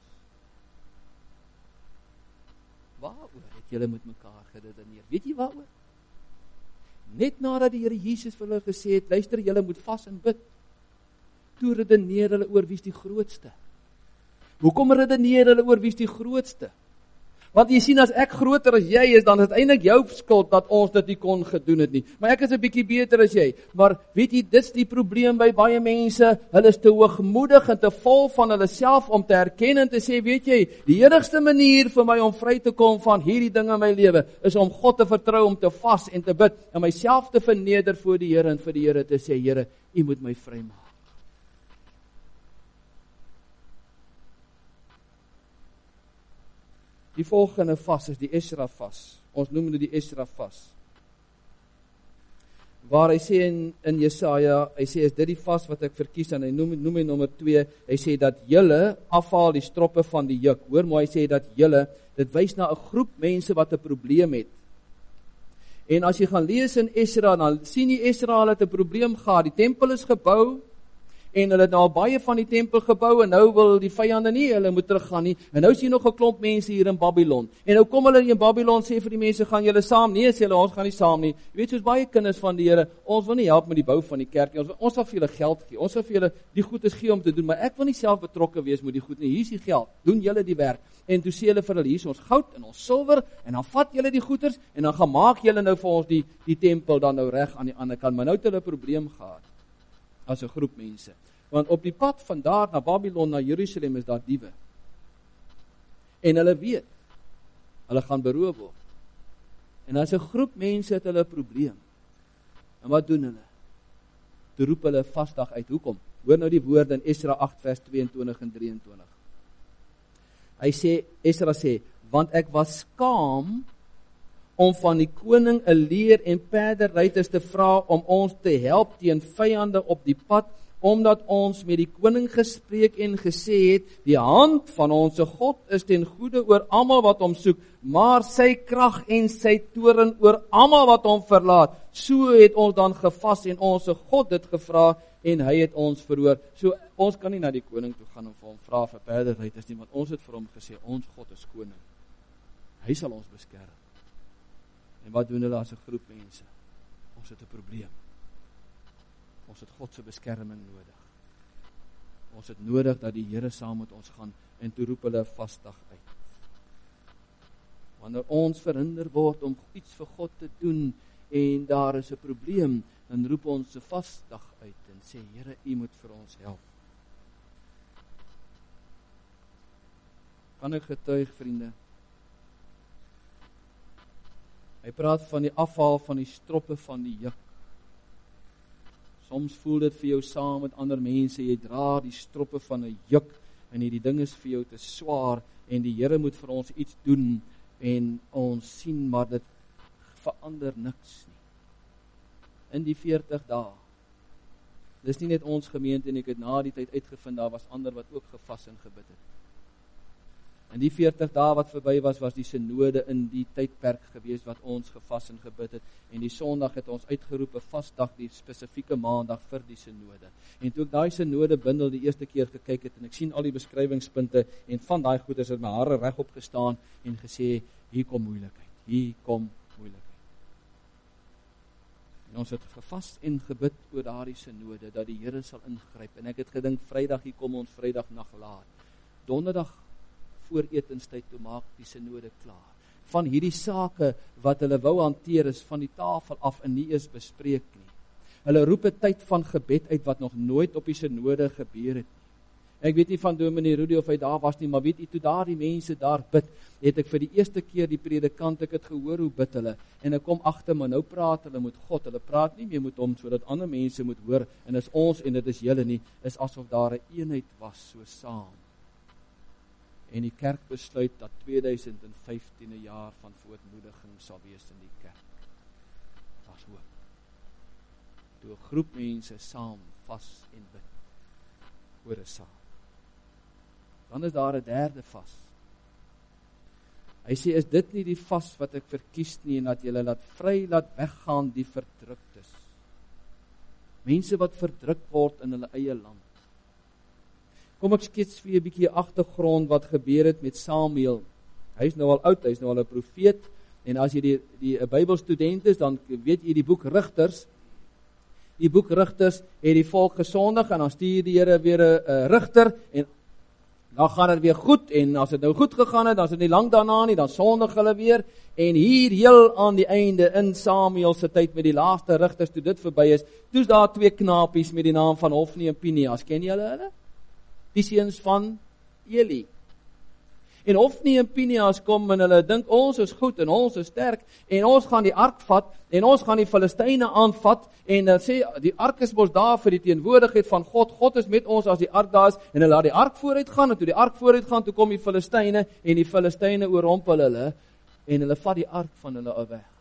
Waaroor het julle met mekaar geredeneer? Weet jy waaroor? Net nadat die Here Jesus vir hulle gesê het, luister, julle moet vas en bid. Toe redeneer hulle oor wie is die grootste. Hoekom redeneer hulle oor wie is die grootste? Want jy sien, as ek groter as jy is, dan is dit eintlik jou skuld dat ons dit nie kon gedoen het nie. Maar ek is 'n bietjie beter as jy. Maar weet jy, dis die probleem by baie mense. Hulle is te hoogmoedig en te vol van hulle self om te erken en te sê, weet jy, die enigste manier vir my om vry te kom van hierdie dinge in my lewe, is om God te vertrou, om te vas en te bid, en myself te verneder voor die Here, en vir die Here te sê, Here, U moet my vrymaak. Die volgende vas is die Esra vas. Ons noem dit die Esra vas. Waar hy sê in Jesaja, hy sê, is dit die vas wat ek verkies, en hy noem hy nommer 2, hy sê dat julle afhaal die stroppe van die juk. Hoor maar, hy sê dat julle, dit wys na 'n groep mense wat 'n probleem het. En as jy gaan lees in Esra, dan sien jy Esra het 'n probleem gehad. Die tempel is gebou, en hulle het nou baie van die tempel gebou, en nou wil die vyande nie, hulle moet teruggaan nie, en nou sien nog 'n klomp mense hier in Babylon, en nou kom hulle in Babylon, sê vir die mense, gaan julle saam? Nee, sê hulle, ons gaan nie saam nie. Jy weet, soos baie kinders van die Here, ons wil nie help met die bou van die kerk nie, ons wil vir julle geld gee, ons wil vir julle die goedes gee om te doen, maar ek wil nie self betrokke wees met die goed nie, hier is die geld, doen julle die werk, en toe sê hulle vir hulle, hier is ons goud en ons silwer, en dan vat julle die goeders, en dan gaan maak julle nou vir ons die tempel dan nou reg aan die ander kant, maar nou het hulle 'n probleem gehad, as 'n groep mense. Want op die pad van daar na Babylon, na Jerusalem, is daar diewe. En hulle weet, hulle gaan beroof word. En as 'n groep mense het hulle 'n probleem. En wat doen hulle? Toe roep hulle 'n vasdag uit. Hoekom? Hoor nou die woorde in Esra 8 vers 22 en 23. Hy sê, Esra sê, want ek was skaam om van die koning 'n leer en perderyters te vra om ons te help teen vyande op die pad, omdat ons met die koning gespreek en gesê het, die hand van ons God is ten goeie oor almal wat hom soek, maar sy krag en sy toorn oor almal wat hom verlaat. So het ons dan gevas en ons God dit gevra, en hy het ons verhoor. So ons kan nie na die koning toe gaan om vir hom vra vir perderyters nie, want ons het vir hom gesê, ons God is koning. Hy sal ons beskerm. En wat doen hulle as 'n groep mense? Ons het 'n probleem. Ons het God se beskerming nodig. Ons het nodig dat die Here saam met ons gaan, en toe roep hulle 'n vasdag uit. Wanneer ons verhinder word om iets vir God te doen, en daar is 'n probleem, dan roep ons 'n vasdag uit, en sê, Here, U moet vir ons help. Kan ek getuig, vriende? Hy praat van die afhaal van die stroppe van die juk. Soms voel dit vir jou saam met ander mense, jy dra die stroppe van 'n juk, en die ding is vir jou te swaar, en die Here moet vir ons iets doen, en ons sien, maar dit verander niks nie. In die 40 dae, dis nie net ons gemeente, en ek het na die tyd uitgevind, daar was ander wat ook gevas en gebid het. In die 40 dae wat verby was die synode in die tydperk gewees wat ons gevas en gebid het. En die Sondag het ons uitgeroep 'n vasdag, die spesifieke maandag vir die synode. En toe ek daai synode bundel die eerste keer gekyk het en ek sien al die beskrywingspunte en van daai goeders het my hare regop gestaan en gesê, hier kom moeilikheid. Hier kom moeilikheid. En ons het gevas en gebid oor daardie synode dat die Here sal ingryp. En ek het gedink Vrydag hier kom ons Vrydag nag laat. Donderdag voor etenstyd toe maak die synode klaar. Van hierdie sake wat hulle wou hanteer is van die tafel af en nie eens bespreek nie. Hulle roep 'n tyd van gebed uit wat nog nooit op die synode gebeur het nie. Ek weet nie van Dominee Rudy of hy daar was nie, maar weet jy, toe daar die mense daar bid, het ek vir die eerste keer die predikant, ek het gehoor hoe bid hulle, en ek kom agter, maar nou praat hulle met God, hulle praat nie meer met hom, sodat ander mense moet hoor, en is ons, en dit is julle nie, is asof daar 'n eenheid was, so saam. En die kerk besluit dat 2015 'n jaar van verootmoediging sal wees in die kerk. Daar's hoop. Toe 'n groep mense saam vas en bid oor 'n saak. Dan is daar 'n derde vas. Hy sê, is dit nie die vas wat ek verkies nie, en dat julle laat vry laat weggaan die verdruktes. Mense wat verdruk word in hulle eie land. Kom ek skets vir 'n bietjie agtergrond wat gebeur het met Samuel. Hy is nou al oud, hy is nou al 'n profeet, en as jy die Bybelstudent is, dan weet jy die boek Rigters. Die boek Rigters het die volk gesondig, en dan stuur die Here weer 'n rigter, en dan gaan dit weer goed, en as dit nou goed gegaan het, dan is dit nie lank daarna nie, dan sondig hulle weer, en hier heel aan die einde, in Samuel se tyd met die laaste rigters, toe dit verby is, toe's daar 2 knapies met die naam van Hofni en Pineas, ken jy hulle? Die seuns van Eli. En Hofni en Pineas kom en hulle dink ons is goed en ons is sterk en ons gaan die ark vat en ons gaan die Filistyne aanvat en dan sê die ark is mos daar vir die teenwoordigheid van God. God is met ons as die ark daar is en hulle laat die ark vooruit gaan en toe die ark vooruit gaan toe kom die Filistyne en die Filistyne oorrompel hulle en hulle vat die ark van hulle af weg.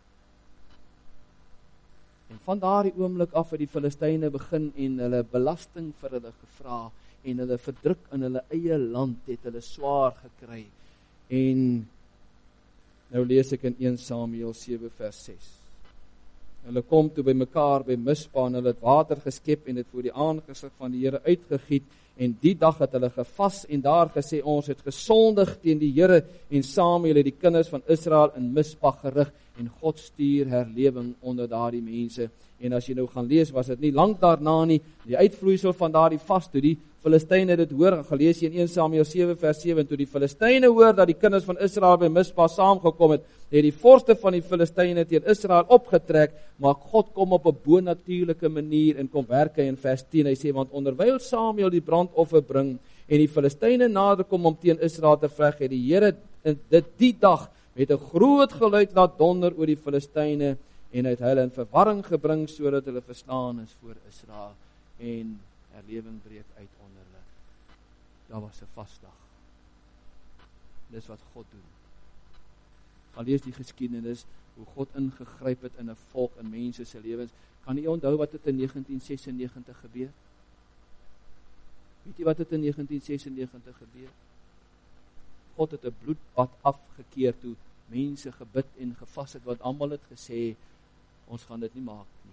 En van daardie oomblik af het die Filistyne begin en hulle belasting vir hulle gevra. En hulle verdruk in hulle eie land, het hulle swaar gekry. En nou lees ek in 1 Samuel 7 vers 6. Hulle kom toe by mekaar by Mispa en hulle het water geskep en het voor die aangesig van die Here uitgegiet. En die dag het hulle gevas en daar gesê, ons het gesondig teen die Here. En Samuel het die kinders van Israel in Mispa gerig. En God stuur herlewing onder daardie mense. En as jy nou gaan lees, was dit nie lank daarna nie, die uitvloeisel van daardie vas, toe die Filistyne dit hoor, en gelees jy in 1 Samuel 7 vers 7, toe die Filistyne hoor dat die kinders van Israel by Mispa saamgekom het die vorste van die Filistyne teen Israel opgetrek, maar God kom op 'n bonatuurlike manier en kom werk hy in vers 10, hy sê, want onderwyl Samuel die brandoffer bring, en die Filistyne nader kom om teen Israel te veg, het die Here dit die dag met 'n groot geluid laat donder oor die Filistyne, en het hulle in verwarring gebring, sodat hulle verslaan is voor Israel, en herlewing breek uit onder hulle. Daar was 'n vasdag. Dis wat God doen. Gaan lees die geskiedenis, hoe God ingegryp het in 'n volk, in mense se lewens. Kan jy onthou wat het in 1996 gebeur? Weet jy wat het in 1996 gebeur? God het 'n bloedbad afgekeer toe mense gebid en gevas het, wat almal het gesê, ons gaan dit nie maak nie.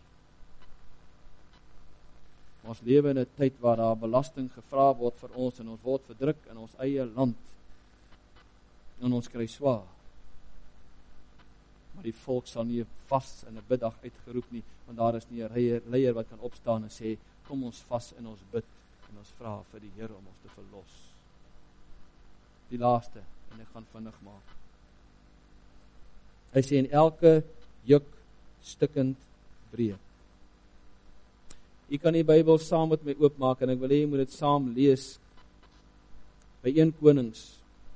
Ons lewe in 'n tyd waar daar belasting gevra word vir ons en ons word verdruk in ons eie land. En ons kry swaar. Maar die volk sal nie vas in 'n biddag uitgeroep nie, want daar is nie 'n leier wat kan opstaan en sê, kom ons vas en ons bid en ons vra vir die Here om ons te verlos. Die laaste, en ek gaan vinnig maak. Hy sê, en elke juk stikkend breek. Jy kan die Bybel saam met my oopmaak en ek wil hê jy moet dit saam lees by 1 Konings.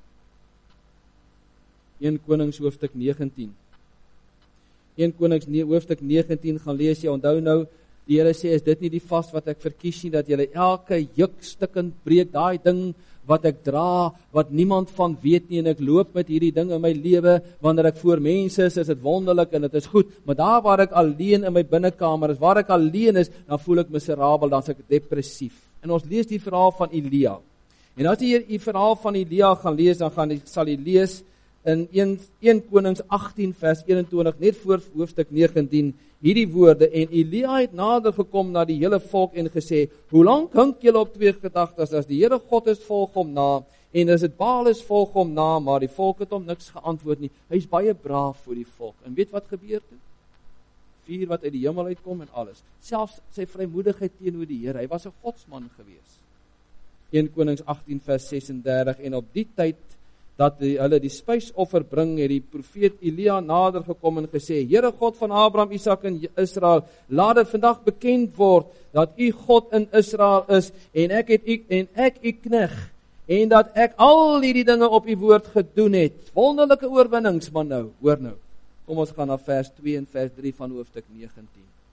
1 Konings hoofstuk 19. 1 Konings hoofstuk 19 gaan lees jy, onthou nou, die Here sê, is dit nie die vas wat ek verkies nie, dat julle elke juk stikkend breek, daai ding wat ek dra, wat niemand van weet nie, en ek loop met hierdie ding in my lewe, wanneer ek voor mense is dit wonderlik en dit is goed, maar daar waar ek alleen in my binnekamer is, waar ek alleen is, dan voel ek miserabel, dan is ek depressief. En ons lees die verhaal van Elia. En as jy die verhaal van Elia gaan lees, dan sal jy lees in 1 Konings 18 vers 21, net voor hoofstuk 19, hierdie woorde, en Elia het nader gekom na die hele volk en gesê, hoe lang hink julle op twee gedagtes, as die Here God is, volg hom na, en as dit Baal is, volg hom na, maar die volk het hom niks geantwoord nie. Hy is baie braaf vir die volk. En weet wat gebeur het? Vuur wat uit die hemel uitkom en alles. Selfs sy vrymoedigheid teenoor die Here. Hy was 'n godsman gewees. 1 Konings 18 vers 36, en op die tyd dat hulle die spysoffer bring, het die profeet Elia nader gekom en gesê, Here God van Abraham, Isak en Israel, laat dit vandag bekend word, dat u God in Israel is, en ek u knegt, en dat ek al hierdie dinge op u woord gedoen het. Wonderlike oorwinnings, maar nou, hoor nou. Kom ons gaan na vers 2 en vers 3 van hoofstuk 19.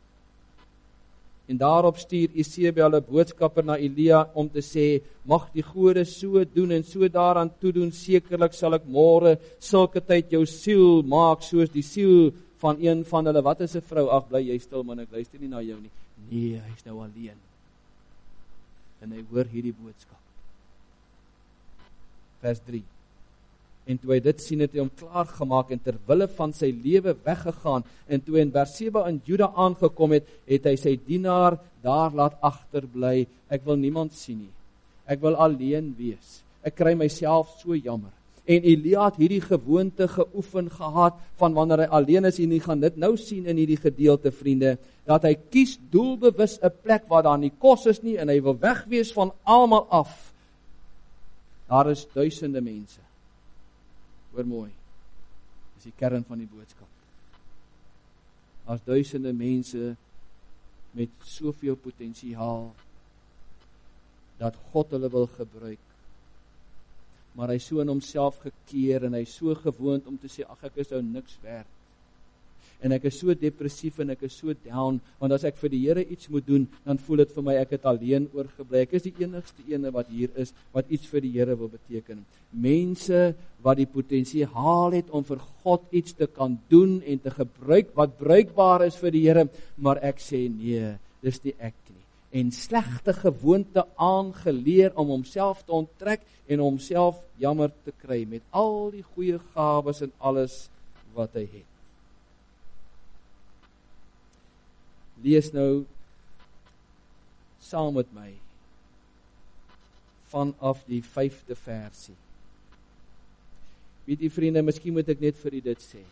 En daarop stuur Isebel 'n boodskapper na Elia om te sê, mag die gode so doen en so daaraan toedoen, sekerlik sal ek môre sulke tyd jou siel maak soos die siel van een van hulle. Wat is 'n vrou? Ag, bly jy stil man, ek luister nie na jou nie. Nee, hy's nou alleen. En hy hoor hierdie boodskap. Vers 3. En toe hy dit sien, het hy hom klaar gemaak en terwille van sy lewe weggegaan. En toe hy in Berseba in Juda aangekom het, het hy sy dienaar daar laat agterbly. Ek wil niemand sien nie. Ek wil alleen wees. Ek kry myself so jammer. En Elia het hierdie gewoonte geoefen gehad van wanneer hy alleen is, en hy gaan dit nou sien in hierdie gedeelte, vriende, dat hy kies doelbewus 'n plek waar daar nie kos is nie en hy wil wegwees van almal af. Daar is duisende mense. Hoor mooi, dis die kern van die boodskap. As duisende mense met soveel potensiaal, dat God hulle wil gebruik, maar hy so in homself gekeer, en hy so gewoond om te sê, ag, ek is nou niks werd, en ek is so depressief, en ek is so down, want as ek vir die Here iets moet doen, dan voel dit vir my, ek het alleen oorgebly, ek is die enigste ene wat hier is, wat iets vir die Here wil beteken. Mense wat die potensiaal het om vir God iets te kan doen, en te gebruik, wat bruikbaar is vir die Here, maar ek sê nee, dis nie ek nie. En slegte gewoonte aangeleer om homself te onttrek, en homself jammer te kry, met al die goeie gawes en alles wat hy het. Lees nou saam met my vanaf die 5de versie. Weet jy vriende, miskien moet ek net vir u dit sê.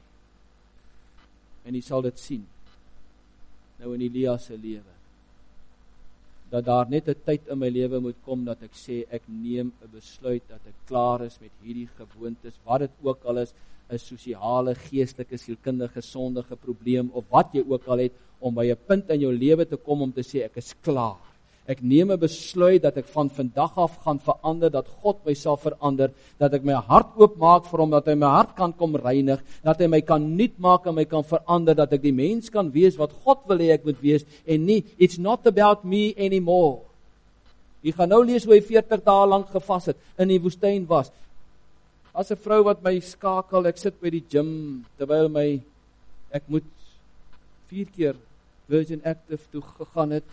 En u sal dit sien. Nou in Elia se lewe. Dat daar net 'n tyd in my lewe moet kom dat ek sê ek neem 'n besluit dat ek klaar is met hierdie gewoontes, wat dit ook al is, 'n sosiale, geestelike, sielkundige, sondige probleem of wat jy ook al het, om by 'n punt in jou lewe te kom om te sê ek is klaar. Ek neem 'n besluit dat ek van vandag af gaan verander, dat God my sal verander, dat ek my hart oopmaak vir hom, dat hy my hart kan kom reinig, dat hy my kan nuut maak en my kan verander, dat ek die mens kan wees wat God wil hê ek moet wees, en nie, it's not about me anymore. Jy gaan nou lees hoe hy 40 dae lank gevas het, in die woestyn was. As 'n vrou wat my skakel, ek sit by die gym, terwyl ek moet 4 keer Virgin Active toe gegaan het,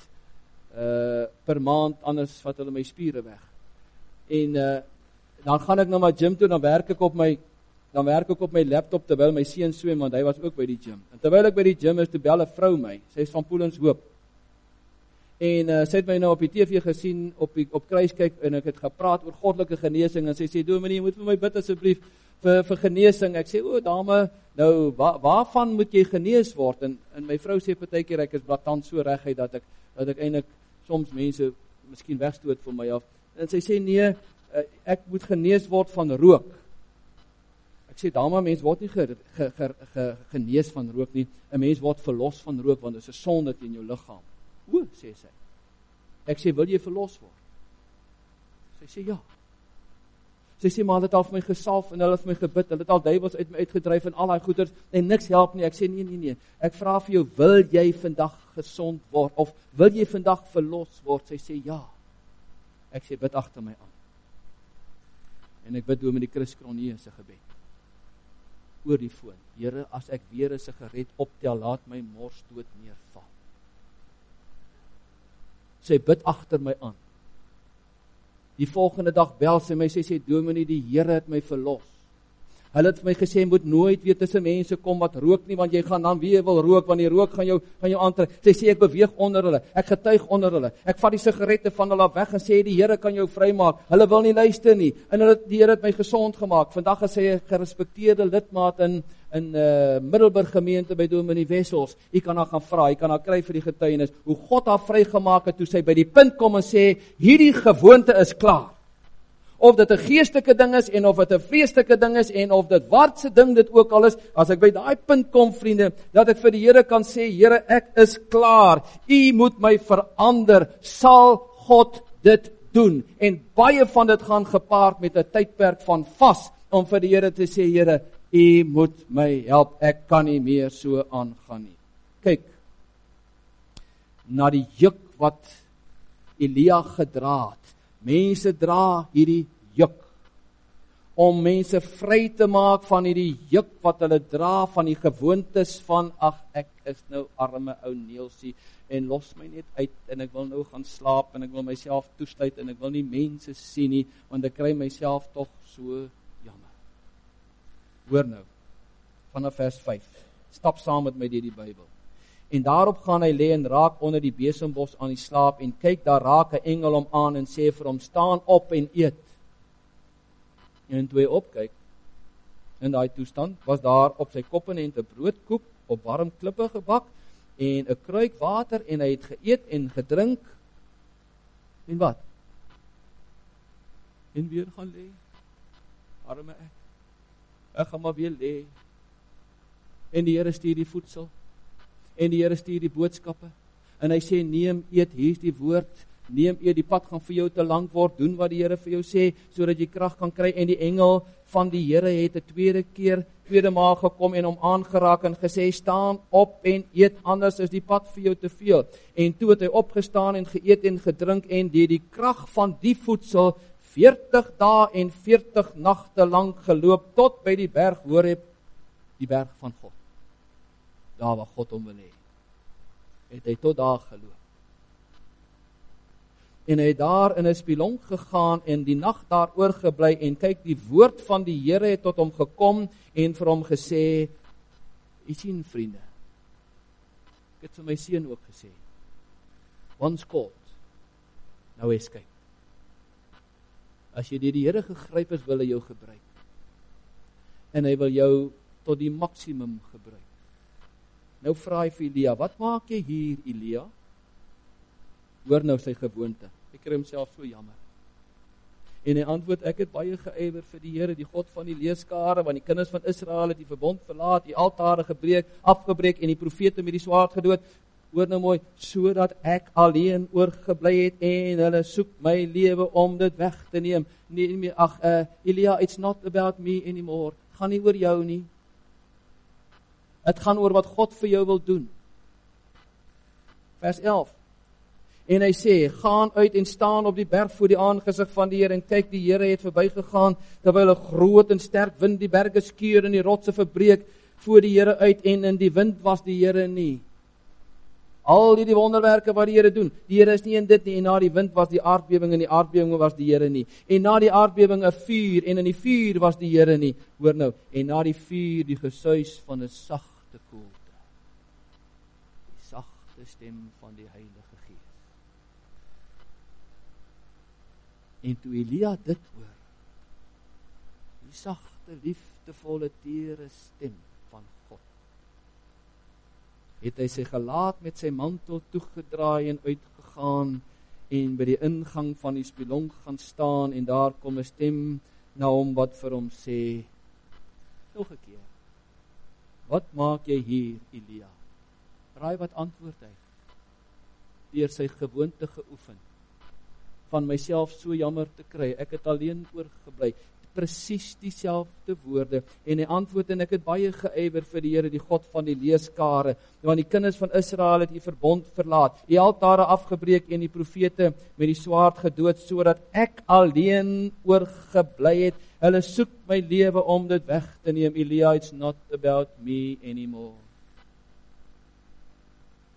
per maand, anders vat hulle my spiere weg. En dan gaan ek na my gym toe, dan werk ek op my laptop terwyl my seun swem, want hy was ook by die gym. En terwyl ek by die gym is, toe bel 'n vrou my, sy is van Poelens Hoop. En sy het my nou op die TV gesien, op Kruiskyk, en ek het gepraat oor goddelike genesing, en sy sê, dominee, jy moet vir my bid asseblief vir genesing. Ek sê, o dame, nou, waarvan moet jy genees word? En my vrou sê partykeer, ek is blaatant so reguit, dat ek eintlik soms mense miskien wegstoot van my af. En sy sê, nee, ek moet genees word van rook. Ek sê, dame, mens word nie genees van rook nie, 'n mens word verlos van rook, want dit is 'n sonde in jou liggaam. O, sê sy. Ek sê, wil jy verlos word? Sy sê, ja. Sy sê, maar hulle het al vir my gesalf, en hulle het vir my gebid, hulle het al duiwels uit my uitgedryf, en al die goeders, en niks help nie. Ek sê, nee, ek vra vir jou, wil jy vandag gesond word, of wil jy vandag verlos word? Sy sê, ja. Ek sê, bid agter my aan. En ek bid dominee Chris Cronje se gebed. Oor die foon. Here, as ek weer 'n sigaret optel, laat my mors dood neerval. Sy bid agter my aan. Die volgende dag bel sy my, sê, Dominee, die Here het my verlos. Hulle het vir my gesê, moet nooit weer tussen mense kom wat rook nie, want jy gaan dan weer wil rook, want die rook gaan jou aantrek. Sy sê, ek beweeg onder hulle, ek getuig onder hulle, ek vat die sigarette van hulle af weg en sê, die Here kan jou vrymaak. Hulle wil nie luister nie, en die Here het my gesond gemaak. Vandag is hy 'n gerespekteerde lidmaat in Middelburg gemeente by Dominee Wessels. Jy kan haar gaan vra, jy kan haar kry vir die getuienis, hoe God haar vrygemaak het, toe sy by die punt kom en sê, hierdie gewoonte is klaar. Of dit 'n geestelike ding is, en of dit 'n vleeslike ding is, en of dit watse ding dit ook al is, as ek by daai punt kom, vriende, dat ek vir die Here kan sê, Here, ek is klaar, U moet my verander, sal God dit doen. En baie van dit gaan gepaard met 'n tydperk van vas, om vir die Here te sê, Here, U moet my help, ek kan nie meer so aangaan nie. Kyk, na die juk wat Elia gedra het. Mense dra hierdie juk, om mense vry te maak van hierdie juk wat hulle dra, van die gewoontes van, ek is nou arme ou Neelsie, en los my net uit, en ek wil nou gaan slaap, en ek wil myself toesluit, en ek wil nie mense sien nie, want ek kry myself tog so jammer. Hoor nou, vanaf vers 5, stap saam met my deur die Bybel. En daarop gaan hy lê en raak onder die besembos aan die slaap, en kyk, daar raak 'n engel hom aan en sê vir hom, staan op en eet. En toe hy opkyk, in daai toestand, was daar op sy koppenend 'n broodkoek, op warm klippe gebak, en 'n kruik water, en hy het geëet en gedrink, en wat? En weer gaan lê, arme ek gaan maar weer lê, en die Here stuur die voedsel, en die Here stuur die boodskappe, en hy sê, neem, eet, hier is die woord, neem, eet, die pad gaan vir jou te lank word, doen wat die Here vir jou sê, sodat jy krag kan kry, en die engel van die Here het 'n tweede maal gekom en hom aangeraak en gesê, staan op en eet, anders is die pad vir jou te veel. En toe het hy opgestaan en geëet en gedrink, en deur die krag van die voedsel 40 dae en 40 nagte lank geloop, tot by die berg Horeb, die berg van God. Daar waar God hom wil hê, het hy tot daar geloop. En hy het daar in 'n spilonk gegaan en die nag daar oorgebly, en kyk, die woord van die Here het tot hom gekom en vir hom gesê, jy sien, vriende, ek het vir my seun ook gesê, once called, nou escape. As jy deur die Here gegryp is, wil hy jou gebruik. En hy wil jou tot die maksimum gebruik. Nou vra hy vir Elia, wat maak jy hier, Elia? Hoor nou sy gewoonte. Ek kry homself so jammer. En hy antwoord, ek het baie geëiwer vir die Here, die God van die leeskare, want die kinders van Israel het die verbond verlaat, die altare afgebreek en die profete met die swaard gedood. Hoor nou mooi, sodat ek alleen oorgebly het en hulle soek my lewe om dit weg te neem. Nee, Elia, it's not about me anymore. Het gaan nie oor jou nie. Het gaan oor wat God vir jou wil doen. Vers 11. En hy sê, gaan uit en staan op die berg voor die aangesig van die Here, en kyk, die Here het verbygegaan, terwyl 'n groot en sterk wind die berge skeur en die rotse verbreek voor die Here uit, en in die wind was die Here nie. Al die wonderwerke wat die Here doen, die Here is nie in dit nie, en na die wind was die aardbewing, en die aardbewing was die Here nie. En na die aardbewing 'n vuur, en in die vuur was die Here nie. Hoor nou, en na die vuur die gesuis van 'n sagte koelte. Die sagte stem van die Heilige Gees. En toe Elia dit hoor, die sagte, liefdevolle, tere stem van God, het hy sy gelaat met sy mantel toegedraai en uitgegaan, en by die ingang van die spilonk gaan staan, en daar kom 'n stem na hom wat vir hom sê, nog 'n keer, wat maak jy hier, Elia? Raai wat antwoord hy? Deur sy gewoonte geoefen, van myself so jammer te kry, ek het alleen oorgebly, presies dieselfde woorde, en hy antwoord, en ek het baie geëiwer vir die Here, die God van die leeskare, want die kinders van Israel het die verbond verlaat, die altare afgebreek en die profete met die swaard gedood, sodat ek alleen oorgebly het, hulle soek my lewe om dit weg te neem. Elia, it's not about me anymore.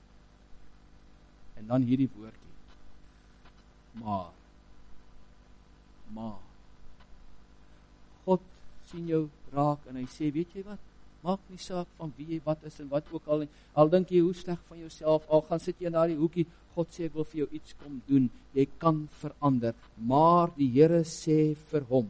En dan hierdie woordjie, maar, maar. God sien jou raak en hy sê, weet jy wat? Maak nie saak van wie jy wat is en wat ook al nie. Al dink jy hoe sleg van jouself, al gaan sit jy in daardie hoekie, God sê ek wil vir jou iets kom doen. Jy kan verander, maar die Here sê vir hom,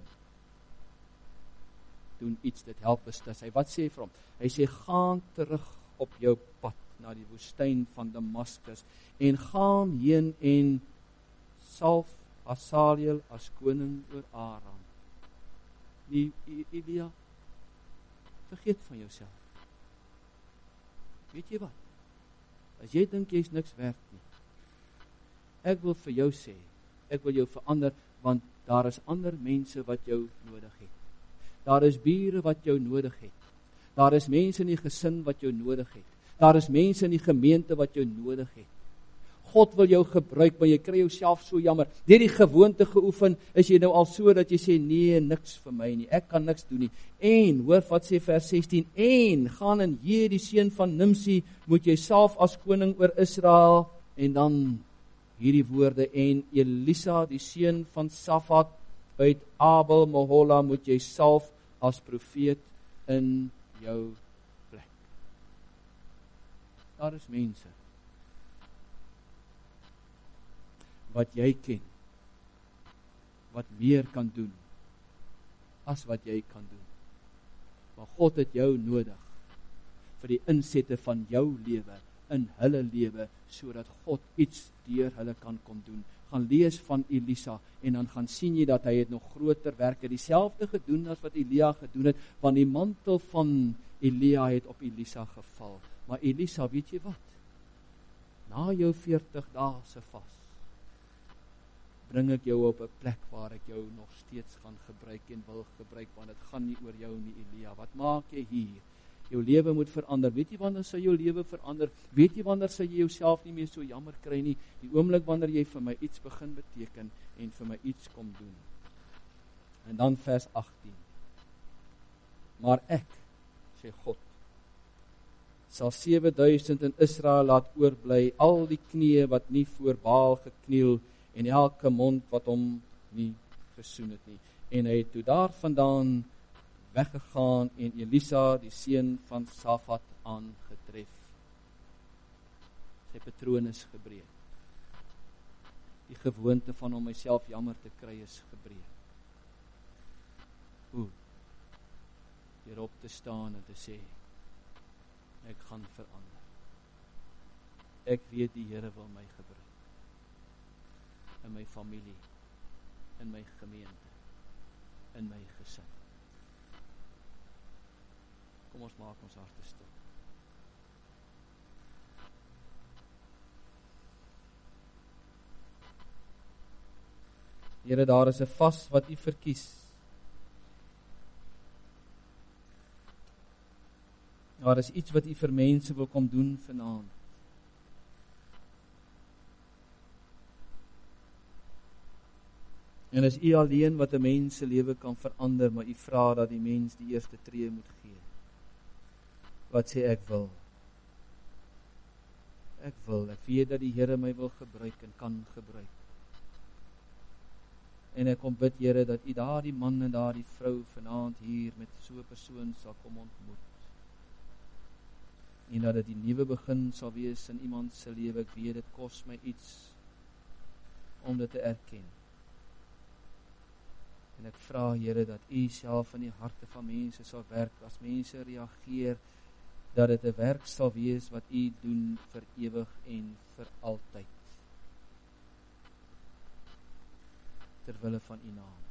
doen iets, dit help beslis. Hy wat sê vir hom? Hy sê gaan terug op jou pad na die woestyn van Damaskus en gaan heen en salf Hazael as koning oor Aram. Nie Elia, vergeet van jouself. Weet jy wat? As jy dink jy's niks werd nie, ek wil vir jou sê, ek wil jou verander, want daar is ander mense wat jou nodig het. Daar is bure wat jou nodig het. Daar is mense in die gesin wat jou nodig het. Daar is mense in die gemeente wat jou nodig het. God wil jou gebruik, maar jy kry jouself so jammer. Deur die gewoonte geoefen, is jy nou al so dat jy sê, nee, niks vir my nie, ek kan niks doen nie. En, hoor wat sê vers 16, en, gaan en jy die seun van Nimsi, moet jy salf as koning oor Israel, en dan hierdie woorde, en Elisa, die seun van Safat, uit Abel Mehola, moet jy salf as profeet in jou plek. Daar is mense wat jy ken, wat meer kan doen as wat jy kan doen. Maar God het jou nodig vir die insette van jou lewe in hulle lewe, sodat God iets deur hulle kan kom doen. Gaan lees van Elisa en dan gaan sien jy dat hy het nog groter werke, dieselfde gedoen as wat Elia gedoen het, want die mantel van Elia het op Elisa geval. Maar Elisa, weet jy wat? Na jou 40 dae se vas, bring ek jou op 'n plek waar ek jou nog steeds gaan gebruik en wil gebruik, want dit gaan nie oor jou nie, Elia. Wat maak jy hier? Jou lewe moet verander. Weet jy wanneer sal jou lewe verander? Weet jy wanneer sal jy jouself nie meer so jammer kry nie? Die oomblik wanneer jy vir my iets begin beteken en vir my iets kom doen. En dan vers 18. Maar ek, sê God, sal 7000 in Israel laat oorbly, al die knieë wat nie voor Baal gekniel en elke mond wat hom nie gesoen het nie. En hy het toe daarvandaan weggegaan en Elisa, die seun van Safat, aangetref. Sy patroon is gebreek. Die gewoonte van om myself jammer te kry is gebreek. Hoe? Deur op te staan en te sê, ek gaan verander. Ek weet die Here wil my gebruik. In my familie, in my gemeente, in my gesin. Kom ons maak ons harte stil. Here, daar is 'n vas wat U verkies. Daar is iets wat U vir mense wil kom doen vanaand. En is U alleen wat 'n mens se lewe kan verander, maar U vra dat die mens die eerste tree moet gee. Wat sê ek wil? Ek wil, ek weet dat die Here my wil gebruik en kan gebruik. En ek kom bid, Here, dat U daardie man en daardie vrou vanaand hier met so 'n persoon sal kom ontmoet. En dat dit die nuwe begin sal wees in iemand se lewe. Ek weet dit kos my iets om dit te erken. En ek vra, Here, dat U self in die harte van mense sal werk, as mense reageer, dat dit 'n werk sal wees wat U doen vir ewig en vir altyd. Ter wille van U naam.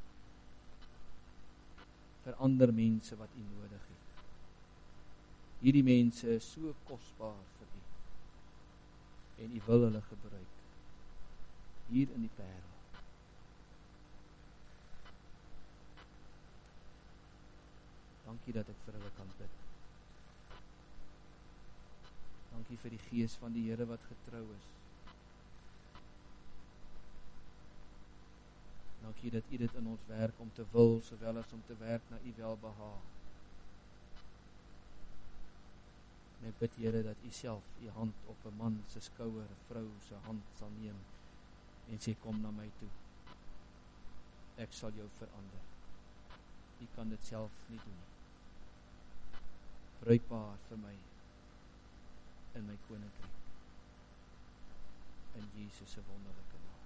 Vir ander mense wat U nodig het. Hierdie mense is so kosbaar vir U. En U wil hulle gebruik. Hier in die wêreld. Dankie dat ek vir hulle kan bid. Dankie vir die Gees van die Here wat getrou is. Dankie dat U dit in ons werk om te wil, sowel as om te werk na U welbehaag. En ek bid, Here, dat U self U hand op 'n man se skouer, 'n vrou se hand sal neem en sê, kom na my toe. ek sal jou verander. U kan dit self nie doen nie. Bruikbaar vir my in my koninkryk. In Jesus se wonderlike naam.